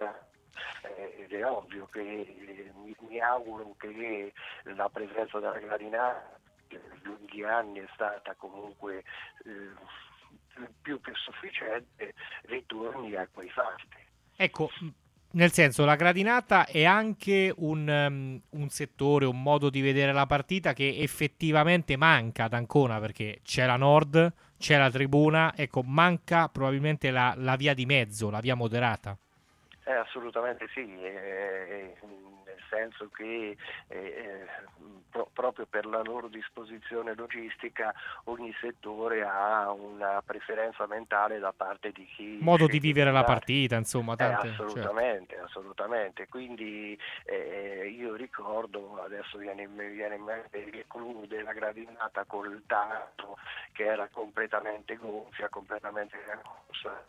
Eh, ed è ovvio che eh, mi, mi auguro che la presenza della gradinata che per lunghi anni è stata comunque eh, più che sufficiente, ritorni a quei fatti. Ecco, nel senso, la gradinata è anche un, um, un settore, un modo di vedere la partita che effettivamente manca ad Ancona, perché c'è la Nord, c'è la tribuna, ecco, manca probabilmente la, la via di mezzo, la via moderata. Eh, assolutamente sì, eh, nel senso che eh, pro- proprio per la loro disposizione logistica ogni settore ha una preferenza mentale da parte di chi... Modo di vivere la partita, insomma. Tante, eh, assolutamente, certo. assolutamente. Quindi eh, io ricordo, adesso viene, viene in mente il clou della gradinata col tatto che era completamente gonfia, completamente gancosa.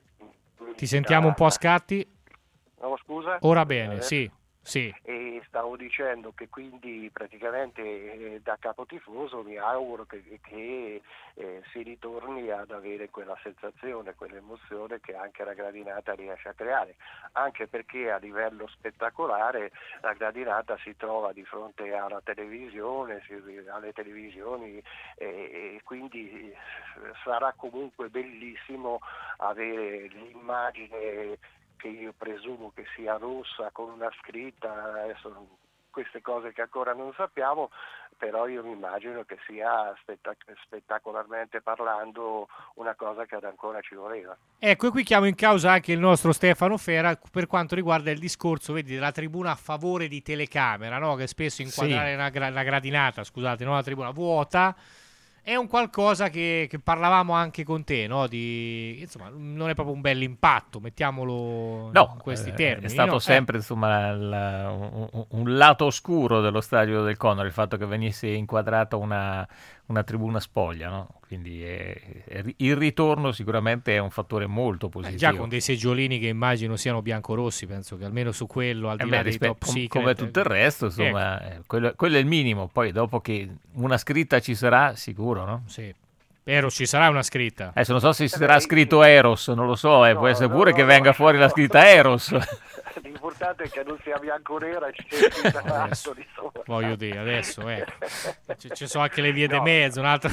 Ti sentiamo un po' a scatti? No, scusa? Ora bene, sì, sì. E stavo dicendo che quindi praticamente eh, da capotifoso mi auguro che, che eh, si ritorni ad avere quella sensazione, quell'emozione che anche la gradinata riesce a creare, anche perché a livello spettacolare la gradinata si trova di fronte alla televisione, si, alle televisioni eh, e quindi sarà comunque bellissimo avere l'immagine che io presumo che sia rossa con una scritta, adesso queste cose che ancora non sappiamo, però io mi immagino che sia spettac- spettacolarmente parlando una cosa che ad ancora ci voleva. Ecco, e qui chiamo in causa anche il nostro Stefano Fera per quanto riguarda il discorso, vedi, della tribuna a favore di telecamera, no? Che spesso inquadrare sì. una, gra- una gradinata, scusate, non una tribuna vuota, è un qualcosa che, che parlavamo anche con te, no? Di, insomma, non è proprio un bel impatto, mettiamolo no, in questi eh, termini. È stato no? sempre eh. insomma la, un, un lato oscuro dello stadio del Conor, il fatto che venisse inquadrata una, una tribuna spoglia, no? Quindi è, è, il ritorno sicuramente è un fattore molto positivo. Eh, già con dei seggiolini che immagino siano biancorossi, penso che almeno su quello, al di eh là beh, dei rispe- top com- secret, come tutto il resto, insomma, ecco. eh, quello, quello è il minimo. Poi dopo che una scritta ci sarà, sicuro, no? Sì. Eros, ci sarà una scritta. Adesso non so se ci sarà scritto Eros, non lo so, eh, no, può essere pure no, che no, venga no. fuori la scritta Eros. L'importante è che non sia bianco-nera, ci sia scritto adesso, voglio dire, adesso, ecco. Ci, ci sono anche le vie no. di mezzo, un altro...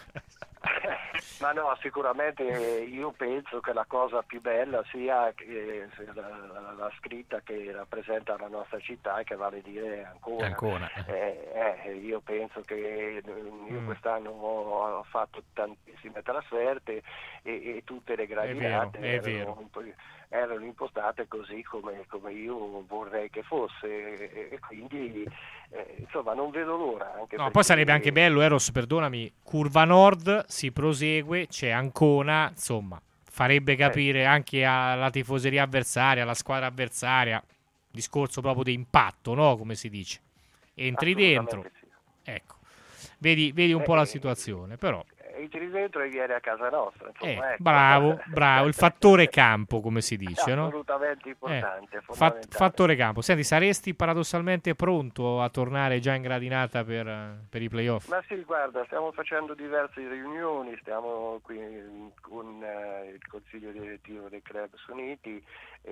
Ma no, sicuramente io penso che la cosa più bella sia che, la, la, la scritta che rappresenta la nostra città, che vale dire Ancona. Ancona. Eh, eh, io penso che io mm. quest'anno ho fatto tantissime trasferte e, e tutte le gradinate è vero, è erano, vero. erano impostate così come, come io vorrei che fosse e, e quindi eh, insomma non vedo l'ora. Anche no, poi sarebbe anche bello, Eros, perdonami, curva nord, si prosegue, c'è Ancona, insomma, farebbe capire eh. anche alla tifoseria avversaria, alla squadra avversaria, discorso proprio di impatto, no? Come si dice. Entri dentro, sì. ecco, vedi, vedi un eh, po' la situazione, però... entri dentro e vieni a casa nostra. Insomma, Eh, ecco. bravo, bravo, il fattore campo, come si dice, no? Assolutamente importante, Eh, fondamentale. fat- fattore campo. Senti, saresti paradossalmente pronto a tornare già in gradinata per, per i playoff? Ma sì, guarda, stiamo facendo diverse riunioni, stiamo qui con eh, il consiglio direttivo dei Clubs Uniti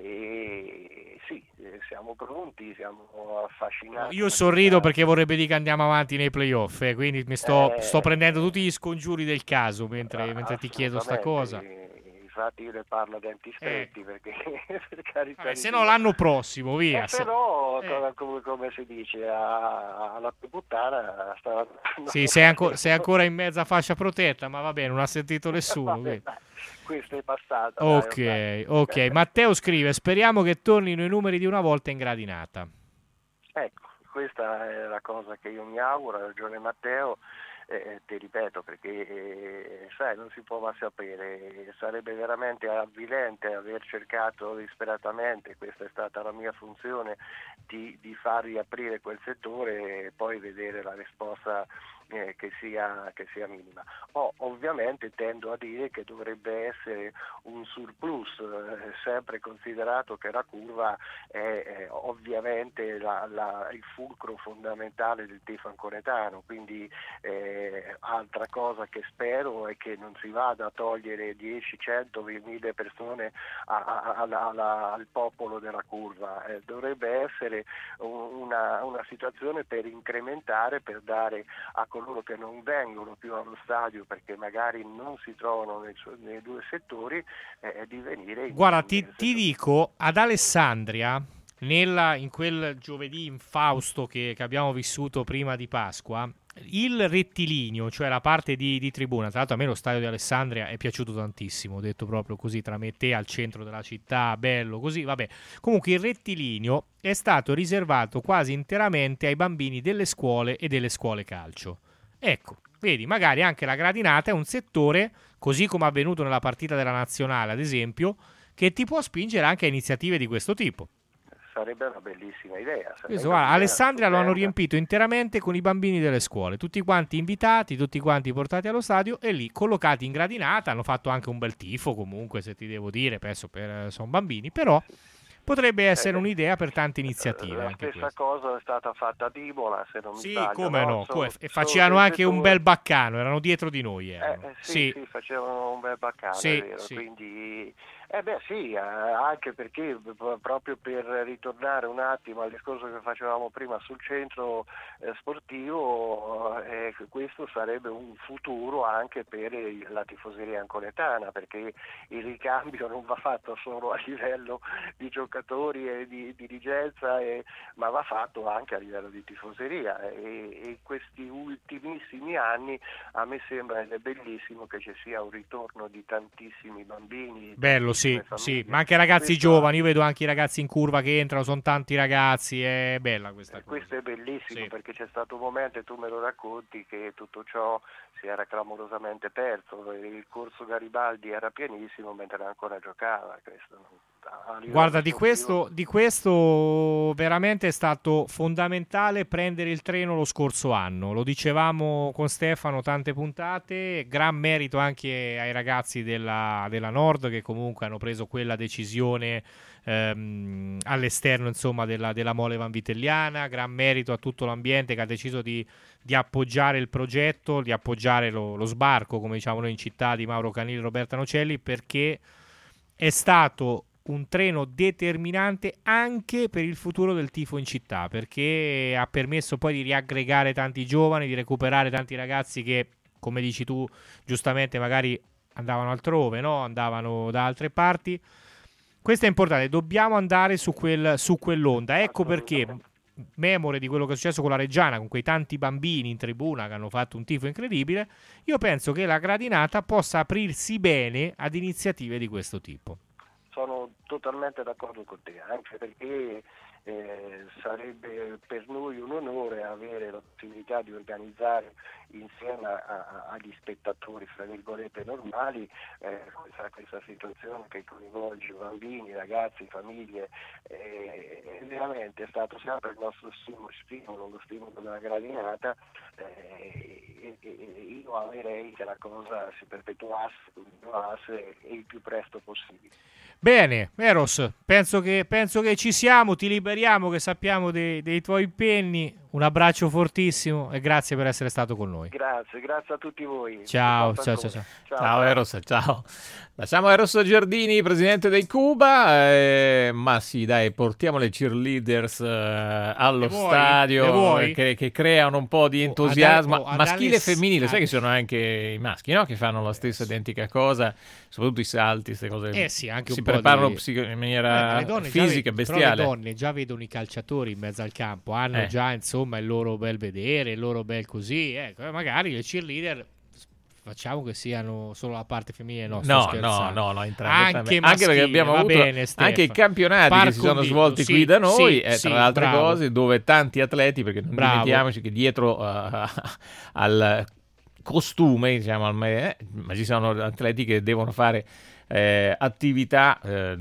e sì, eh, siamo pronti, siamo affascinati. Io sorrido perché vorrebbe dire che andiamo avanti nei playoff, eh, quindi mi sto, Eh, sto prendendo tutti gli scongiuri del caso mentre, mentre ti chiedo sta cosa. Assolutamente, infatti io ne parlo a denti stretti perché per carità Vabbè, di se Dio. no l'anno prossimo, via. Eh, se- però, eh. come, come- come si dice, a- alla più puttana sta... Sì, sei, anco- sei ancora in mezza fascia protetta, ma va bene, non ha sentito nessuno. Vabbè, quindi. dai, questo è passato. Ok, dai, ok. Matteo scrive: speriamo che tornino i numeri di una volta in gradinata. Ecco, questa è la cosa che io mi auguro, ha ragione Matteo, eh, ti ripeto perché eh, sai, non si può mai sapere, sarebbe veramente avvilente aver cercato disperatamente, questa è stata la mia funzione, di, di far riaprire quel settore e poi vedere la risposta eh, che sia, che sia minima. O, ovviamente tendo a dire che dovrebbe essere un surplus, eh, sempre considerato che la curva è eh, ovviamente la, la, il fulcro fondamentale del tifo anconetano, quindi eh, altra cosa che spero è che non si vada a togliere dieci, cento, mille persone a, a, a, a, al popolo della curva, eh, dovrebbe essere una, una situazione per incrementare, per dare a coloro che non vengono più allo stadio perché magari non si trovano nei, nei due settori eh, di venire in Guarda, ti, ti dico, ad Alessandria, nella, in quel giovedì infausto che, che abbiamo vissuto prima di Pasqua, il rettilineo, cioè la parte di, di tribuna, tra l'altro a me lo stadio di Alessandria è piaciuto tantissimo, detto proprio così tra me e te, al centro della città, bello così, vabbè. Comunque il rettilineo è stato riservato quasi interamente ai bambini delle scuole e delle scuole calcio. Ecco, vedi, magari anche la gradinata è un settore, così come avvenuto nella partita della Nazionale ad esempio, che ti può spingere anche a iniziative di questo tipo. Sarebbe una bellissima idea. Questo, guarda, Alessandria lo hanno riempito interamente con i bambini delle scuole, tutti quanti invitati, tutti quanti portati allo stadio e lì collocati in gradinata. Hanno fatto anche un bel tifo comunque, se ti devo dire, penso per sono bambini, però potrebbe essere Eh, un'idea per tante iniziative. La Anche stessa cosa è stata fatta ad Imola, se non mi sì, sbaglio. come no, Sono- come- e sono facevano dei anche un settori- bel baccano, erano dietro di noi. Eh, Erano. eh, sì, sì. sì, facevano un bel baccano, Sì, è vero, sì. quindi eh beh sì, eh, anche perché p- proprio per ritornare un attimo al discorso che facevamo prima sul centro eh, sportivo, eh, questo sarebbe un futuro anche per il- la tifoseria anconetana, perché il ricambio non va fatto solo a livello di giocatori e di dirigenza, e- ma va fatto anche a livello di tifoseria, e, e questi ultimissimi anni a me sembra ed è bellissimo che ci sia un ritorno di tantissimi bambini. Bello, sì, tantissime sì, famiglie. ma anche ragazzi Questo- giovani, io vedo anche i ragazzi in curva che entrano, sono tanti ragazzi, è bella questa cosa. Questo è bellissimo Sì. perché c'è stato un momento, e tu me lo racconti, che tutto ciò si era clamorosamente perso, il corso Garibaldi era pienissimo mentre ancora giocava. Questo non- a livello Guarda, di sportivo- questo, di questo veramente è stato fondamentale prendere il treno lo scorso anno. Lo dicevamo con Stefano tante puntate, gran merito anche ai ragazzi della, della Nord che comunque hanno preso quella decisione ehm, all'esterno insomma della, della Mole Vanvitelliana, gran merito a tutto l'ambiente che ha deciso di, di appoggiare il progetto, di appoggiare lo, lo sbarco, come diciamo noi in città, di Mauro Canili e Roberta Nocelli, perché è stato un treno determinante anche per il futuro del tifo in città, perché ha permesso poi di riaggregare tanti giovani, di recuperare tanti ragazzi che, come dici tu, giustamente magari andavano altrove, no? Andavano da altre parti. Questo è importante, dobbiamo andare su, quel, su quell'onda. Ecco perché, memore di quello che è successo con la Reggiana, con quei tanti bambini in tribuna che hanno fatto un tifo incredibile, io penso che la gradinata possa aprirsi bene ad iniziative di questo tipo. Sono totalmente d'accordo con te, anche perché eh, sarebbe per noi un onore avere la possibilità di organizzare insieme a, a, agli spettatori, fra virgolette, normali, eh, questa, questa situazione che coinvolge bambini, ragazzi, famiglie. Eh, veramente è stato sempre il nostro stimolo, lo stimolo della gradinata, eh, e, e io amerei che la cosa si perpetuasse, continuasse il più presto possibile. Bene, Eros, penso che, penso che ci siamo, ti liberiamo, che sappiamo dei, dei tuoi impegni. Un abbraccio fortissimo e grazie per essere stato con noi. Grazie, grazie a tutti voi. Ciao, ciao, ciao, ciao. Ciao, ciao Eros, ciao. Lasciamo Eros Giardini, presidente dei Cuba, eh, ma sì, dai, portiamo le cheerleaders eh, allo Le vuoi? stadio Le vuoi? che, che creano un po' di entusiasmo, ad- oh, ad maschile e Alex- femminile. Sai ah. che sono anche i maschi, no? Che fanno la stessa identica cosa, soprattutto i salti, queste cose. Eh sì, anche un si po' preparano di- psico- in Eh, maniera ma le donne già fisica, ve- bestiale. Però le donne già vedono i calciatori in mezzo al campo, hanno Eh. già insomma il loro bel vedere, il loro bel così, ecco, e magari le cheerleader facciamo che siano solo la parte femminile, no, sto No, scherzando. no, no, no, entrambe, anche, entrambe. Anche perché abbiamo va avuto bene, Stefano. anche i campionati Par che si sono condicio, svolti sì, qui da noi, sì, eh, sì, tra le altre bravo. cose, dove tanti atleti, perché non Bravo. dimentichiamoci che dietro uh, al costume, diciamo, al me- ma ci sono atleti che devono fare eh, attività, eh,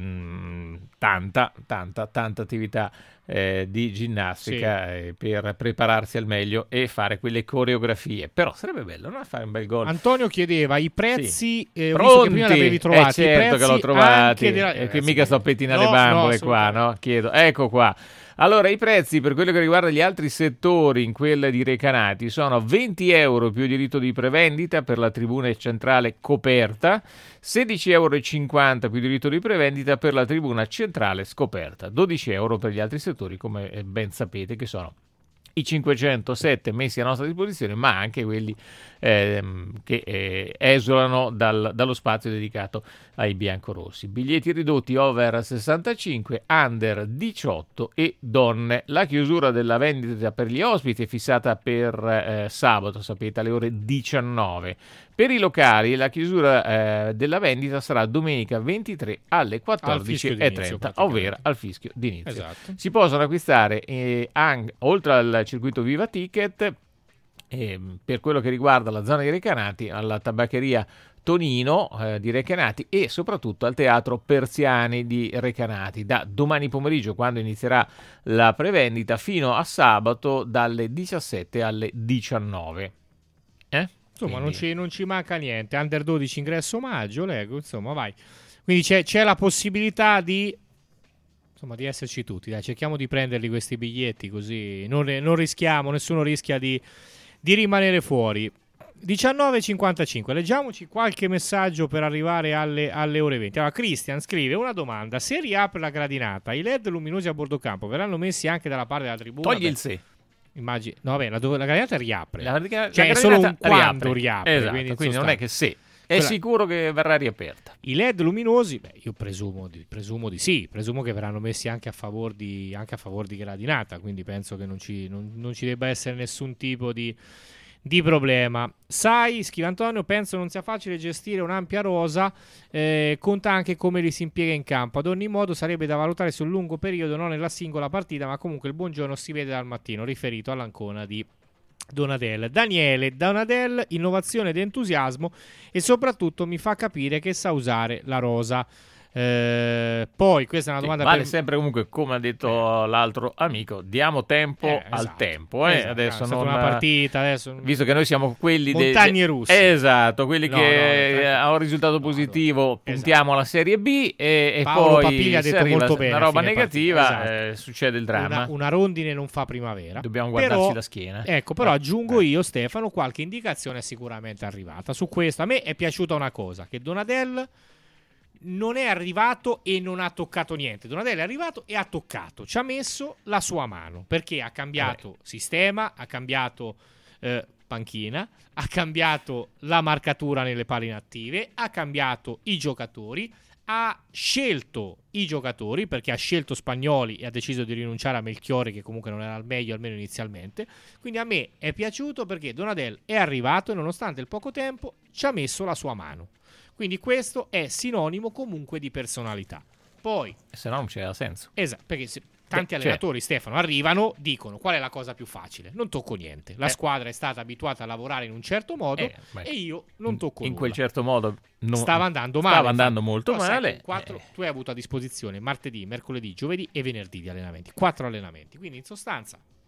tanta, tanta, tanta attività eh, di ginnastica Sì. eh, per prepararsi al meglio e fare quelle coreografie. Però sarebbe bello, no? Fare un bel gol. Antonio chiedeva i prezzi, eh, ho visto Pronti? che prima l'avevi trovati, Eh, certo i prezzi che l'ho trovati, anche della- e che eh, mica sì. sto a pettinare No, le bambole no, qua, no? Chiedo, ecco qua. Allora, i prezzi per quello che riguarda gli altri settori in quella di Recanati sono venti euro più diritto di prevendita per la tribuna centrale coperta, sedici euro e cinquanta più diritto di prevendita per la tribuna centrale scoperta, dodici euro per gli altri settori, come eh, ben sapete che sono i cinquecentosette messi a nostra disposizione, ma anche quelli ehm, che eh, esulano dal- dallo spazio dedicato ai biancorossi. Biglietti ridotti over sessantacinque, under diciotto e donne. La chiusura della vendita per gli ospiti è fissata per eh, sabato, sapete, alle ore diciannove. Per i locali la chiusura eh, della vendita sarà domenica ventitré alle quattordici e trenta, ovvero al fischio d'inizio. Esatto. Si possono acquistare eh, anche, oltre al circuito Viva Ticket, eh, per quello che riguarda la zona di Recanati, alla tabaccheria Tonino eh, di Recanati e soprattutto al Teatro Persiani di Recanati, da domani pomeriggio, quando inizierà la prevendita, fino a sabato dalle diciassette alle diciannove. Eh? Insomma, non Quindi- ci, non ci manca niente. Under dodici ingresso omaggio, leggo, insomma, vai. Quindi c'è, c'è la possibilità di insomma di esserci tutti. Dai, cerchiamo di prenderli questi biglietti, così non, non rischiamo, nessuno rischia di, di rimanere fuori. diciannove e cinquantacinque, leggiamoci qualche messaggio per arrivare alle, alle ore venti. Allora, Christian scrive una domanda: se riapre la gradinata, i led luminosi a bordo campo verranno messi anche dalla parte della tribuna? Togli Beh, il se. Immagini, no, vabbè, la, la gradinata riapre, La, la, cioè la è solo un gradinata quando riapre, Esatto, quindi, quindi, in non è che se. È Quella- sicuro che verrà riaperta. I led luminosi, beh, io presumo di, presumo di sì, presumo che verranno messi anche a favore di, anche a favore di gradinata, quindi penso che non ci, non, non ci debba essere nessun tipo di, di problema. Sai, scrive Antonio, penso non sia facile gestire un'ampia rosa, eh, conta anche come li si impiega in campo. Ad ogni modo sarebbe da valutare sul lungo periodo, non nella singola partita, ma comunque il buongiorno si vede dal mattino, riferito all'Ancona di Donadel. Daniele, Donadel, innovazione ed entusiasmo e soprattutto mi fa capire che sa usare la rosa. Eh, poi questa è una Sì, domanda vale per... sempre comunque, come ha detto l'altro amico, diamo tempo Eh, al esatto, tempo. Eh. esatto, Adesso è stata non, una partita, adesso... visto che noi siamo quelli dei- Montagne de- russe. Esatto, quelli No, che no, eh, no, hanno un risultato positivo, puntiamo alla Serie B e, e Paolo poi Papiglia ha se detto arriva molto bene una a roba fine negativa, partita, esatto. eh, succede il dramma. Una, una rondine non fa primavera. Dobbiamo guardarci Però- la schiena. Ecco, però Eh. aggiungo io, Stefano, qualche indicazione è sicuramente arrivata. Su questo a me è piaciuta una cosa, che Donadel non è arrivato e non ha toccato niente. Donadel è arrivato e ha toccato, ci ha messo la sua mano, perché ha cambiato sistema, ha cambiato eh, panchina, ha cambiato la marcatura nelle palle inattive, ha cambiato i giocatori, ha scelto i giocatori, perché ha scelto Spagnoli e ha deciso di rinunciare a Melchiorre, che comunque non era al meglio, almeno inizialmente. Quindi a me è piaciuto perché Donadel è arrivato e nonostante il poco tempo ci ha messo la sua mano. Quindi questo è sinonimo comunque di personalità. Poi, Se no non c'era senso. esatto, perché se tanti Beh, allenatori, Stefano, arrivano, dicono qual è la cosa più facile? Non tocco niente. La Eh. squadra è stata abituata a lavorare in un certo modo Eh, beh, e io non tocco In nulla. quel certo modo non- Stava andando male. Stava infatti. andando molto Però sai male. che quattro- eh, Tu hai avuto a disposizione martedì, mercoledì, giovedì e venerdì di allenamenti. Quattro allenamenti. Quindi in sostanza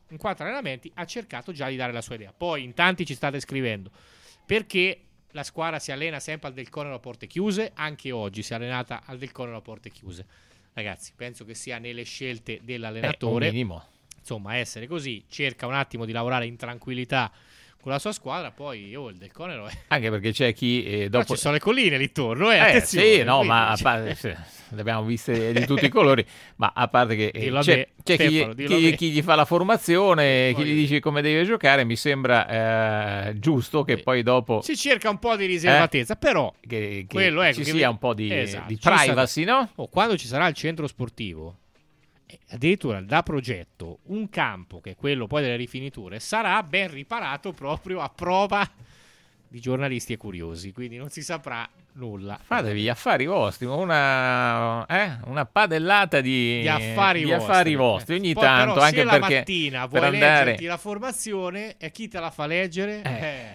in quattro allenamenti ha cercato già di dare la sua idea. Poi in tanti ci state scrivendo perché la squadra si allena sempre al Del Conero a porte chiuse, anche oggi si è allenata al Del Conero a porte chiuse. Ragazzi, penso che sia nelle scelte dell'allenatore, eh, minimo. insomma, essere così, cerca un attimo di lavorare in tranquillità con la sua squadra, poi oh, il Del Conero è... Anche perché c'è chi eh, dopo... Però ci sono le colline lì intorno, eh, eh attenzione. sì, no, quindi... ma a parte, sì, le abbiamo viste di tutti i colori, ma a parte che eh, Dillo a c'è, me, c'è Stefano, chi, dillo a chi, me. chi gli fa la formazione, Poi- chi gli dice come deve giocare, mi sembra eh, giusto che poi dopo Si cerca un po' di riservatezza, però che, che quello, ecco, ci che sia vi- un po' di, Esatto, di ci sarà- privacy, no? Oh, quando ci sarà il centro sportivo, eh, addirittura da progetto, un campo che è quello poi delle rifiniture sarà ben riparato proprio a prova di giornalisti e curiosi, quindi non si saprà nulla. Fatevi gli affari vostri, una, eh, una padellata di, Di affari di vostri. affari vostri ogni Poi, tanto, però, anche se la perché mattina per vuoi andare... leggerti la formazione e chi te la fa leggere? Eh,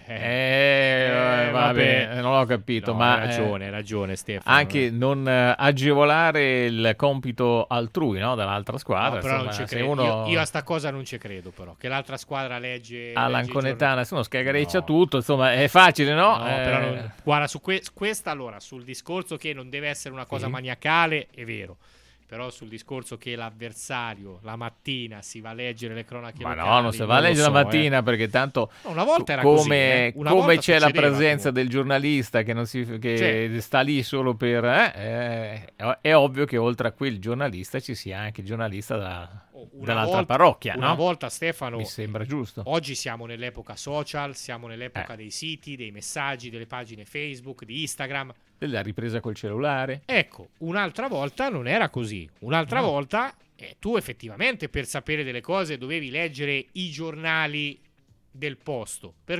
Eh, Eh, vabbè, vabbè. non ho capito, No, ma hai ragione, eh, hai ragione, Stefano. anche non eh, agevolare il compito altrui, no, dall'altra squadra. No, però non insomma, ci se credo. uno Io, io a sta cosa non ci credo, però. Che l'altra squadra legge. all'anconetana, se uno scagareccia tutto, insomma, è facile, no? No, Eh, però non- guarda, su que- questa allora, sul discorso che non deve essere una cosa Sì. maniacale, è vero. Però sul discorso che l'avversario la mattina si va a leggere le cronache Ma locali, no, non si va a lo leggere so, la mattina eh. perché tanto No, una volta era come, così, eh. Una come volta c'è la succedeva, presenza del giornalista che, non si, che Cioè. sta lì solo per... eh, eh, è, è ovvio che oltre a quel giornalista ci sia anche il giornalista da, Una dall'altra volta- parrocchia, Una no? volta, Stefano, Mi sembra giusto. oggi siamo nell'epoca social, siamo nell'epoca Eh. dei siti, dei messaggi, delle pagine Facebook, di Instagram. Della ripresa col cellulare. Ecco, un'altra volta non era così. Un'altra No. volta eh, tu effettivamente per sapere delle cose dovevi leggere i giornali del posto, per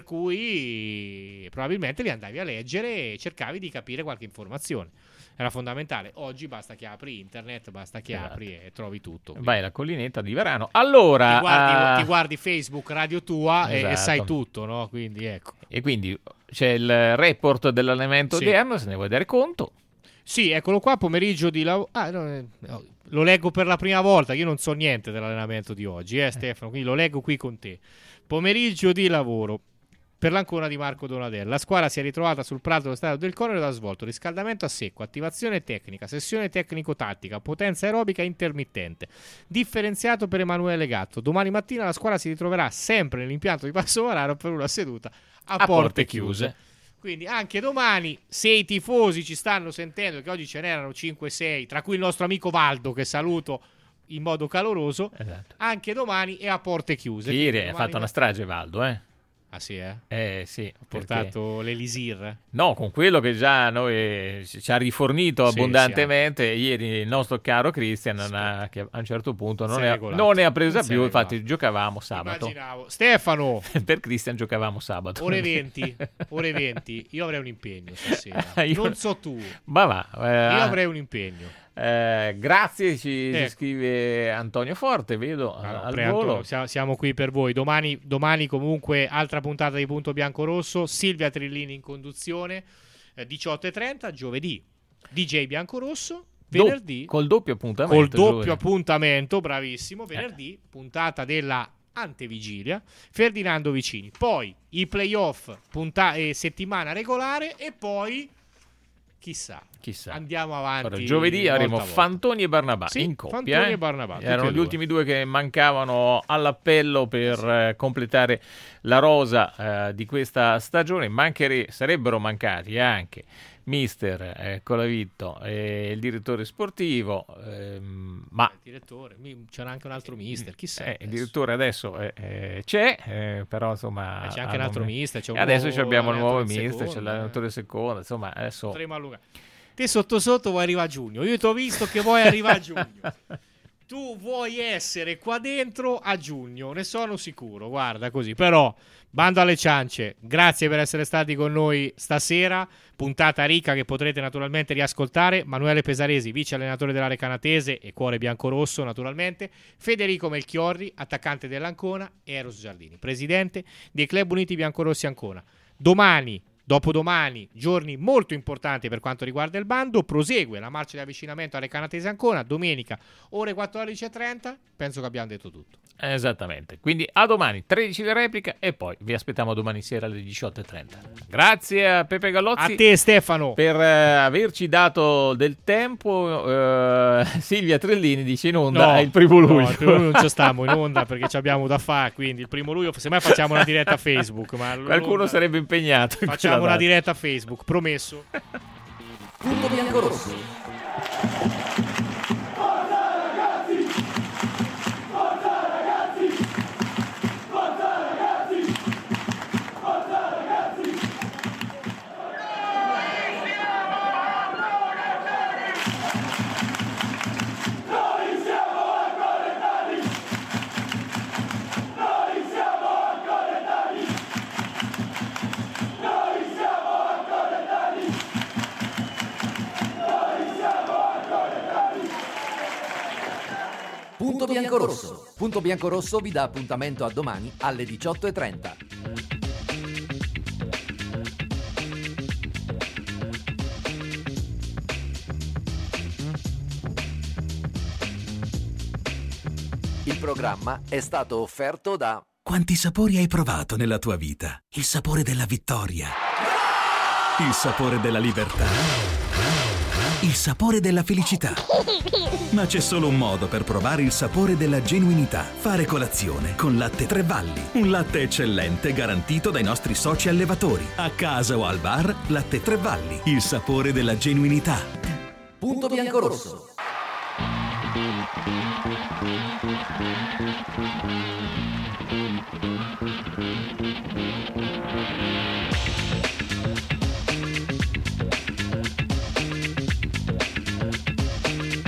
cui probabilmente li andavi a leggere e cercavi di capire qualche informazione. Era fondamentale. Oggi basta che apri internet, basta che Esatto. apri e trovi tutto. Quindi Vai alla collinetta di Varano. Allora... ti, guardi, ah, ti guardi Facebook, Radio Tua e- e, Esatto. sai tutto, no? Quindi ecco. E quindi c'è il report dell'allenamento Sì. odierno, se ne vuoi dare conto. Sì, eccolo qua, pomeriggio di lavoro. Ah, no, eh, no, lo leggo per la prima volta, io non so niente dell'allenamento di oggi, eh, Stefano, quindi lo leggo qui con te. Pomeriggio di lavoro per l'Ancona di Marco Donadella. La squadra si è ritrovata sul prato dello stadio del Conero ed ha svolto riscaldamento a secco, attivazione tecnica, sessione tecnico-tattica, potenza aerobica intermittente, differenziato per Emanuele Gatto. Domani mattina la squadra si ritroverà sempre nell'impianto di Passo Varano per una seduta a, A porte, porte chiuse. chiuse. Quindi anche domani, se i tifosi ci stanno sentendo, che oggi ce n'erano cinque sei, tra cui il nostro amico Valdo, che saluto in modo caloroso, Esatto. anche domani è a porte chiuse. Ieri Quindi ha domani fatto una ma- strage Valdo, eh? Ah sì, eh? Eh sì. Ha portato l'elisir. No, con quello che già noi ci ha rifornito Sì, abbondantemente, ieri il nostro caro Christian non ha- che a un certo punto non, Si è ne ha, regolato. non ne ha presa Si è più, regolato. infatti giocavamo sabato. Immaginavo. Stefano, Per Christian giocavamo sabato. ore venti, ore venti, io avrei un impegno stasera. Io- Non so tu, io Ma va. eh, avrei un impegno. eh, grazie, ci, ci Ecco. scrive Antonio Forte, vedo Ah, no, al pre- volo. Antonio, siamo, siamo qui per voi. Domani, domani comunque altra puntata di Punto Bianco Rosso. Silvia Trillini in conduzione, eh, diciotto e trenta. Giovedì D J Bianco Rosso. Do- Venerdì col doppio appuntamento. col doppio Giulio. appuntamento, bravissimo. Venerdì puntata della antevigilia Ferdinando Vicini. Poi i playoff, punta- eh, settimana regolare e poi chissà. Chissà. Andiamo avanti. Allora, giovedì volta avremo a volta. Fantoni e Barnabà Sì, in coppia. Fantoni eh. e Barnabà, tutti Erano e gli due. ultimi due che mancavano all'appello per eh, completare la rosa eh, di questa stagione. Manchere- sarebbero mancati anche mister eh, Colavitto e il direttore sportivo, ehm, ma Il direttore, mi- c'era anche un altro mister, chissà. eh, il adesso. direttore adesso eh, eh, c'è, eh, però insomma... Eh, c'è anche al un altro momento- mister, c'è un E adesso nuovo abbiamo il nuovo allenatore in mister, c'è seconda, l'allenatore secondo, insomma adesso... Potremmo allungare. Te sotto sotto vuoi arrivare a giugno. Io ti ho visto che vuoi arrivare a giugno. Tu vuoi essere qua dentro a giugno, ne sono sicuro. Guarda così. Però, bando alle ciance, grazie per essere stati con noi stasera. Puntata ricca che potrete naturalmente riascoltare. Manuele Pesaresi, vice allenatore della Recanatese e cuore biancorosso naturalmente. Federico Melchiorri, attaccante dell'Ancona. E Eros Giardini, presidente dei Club Uniti Biancorossi Ancona. Domani Dopodomani, giorni molto importanti per quanto riguarda il bando, prosegue la marcia di avvicinamento alle Canatesi Ancona, domenica ore quattordici e trenta, penso che abbiamo detto tutto. Esattamente, quindi a domani tredici di replica e poi vi aspettiamo domani sera alle diciotto e trenta. Grazie a Pepe Gallozzi. A te Stefano. Per eh, averci dato del tempo. eh, Silvia Trellini dice in onda No, è il primo luglio. no, il primo luglio non ci stiamo in onda perché ci abbiamo da fare, quindi il primo luglio semmai facciamo una diretta a Facebook, ma Qualcuno sarebbe impegnato in facciamo quella una data. diretta a Facebook, promesso. Punto biancorosso. Punto biancorosso. Punto biancorosso vi dà appuntamento a domani alle diciotto e trenta. Il programma è stato offerto da... Quanti sapori hai provato nella tua vita? Il sapore della vittoria, il sapore della libertà, il sapore della felicità. Ma c'è solo un modo per provare il sapore della genuinità. Fare colazione con Latte Tre Valli. Un latte eccellente garantito dai nostri soci allevatori. A casa o al bar, Latte Tre Valli. Il sapore della genuinità. Punto biancorosso. Thank you.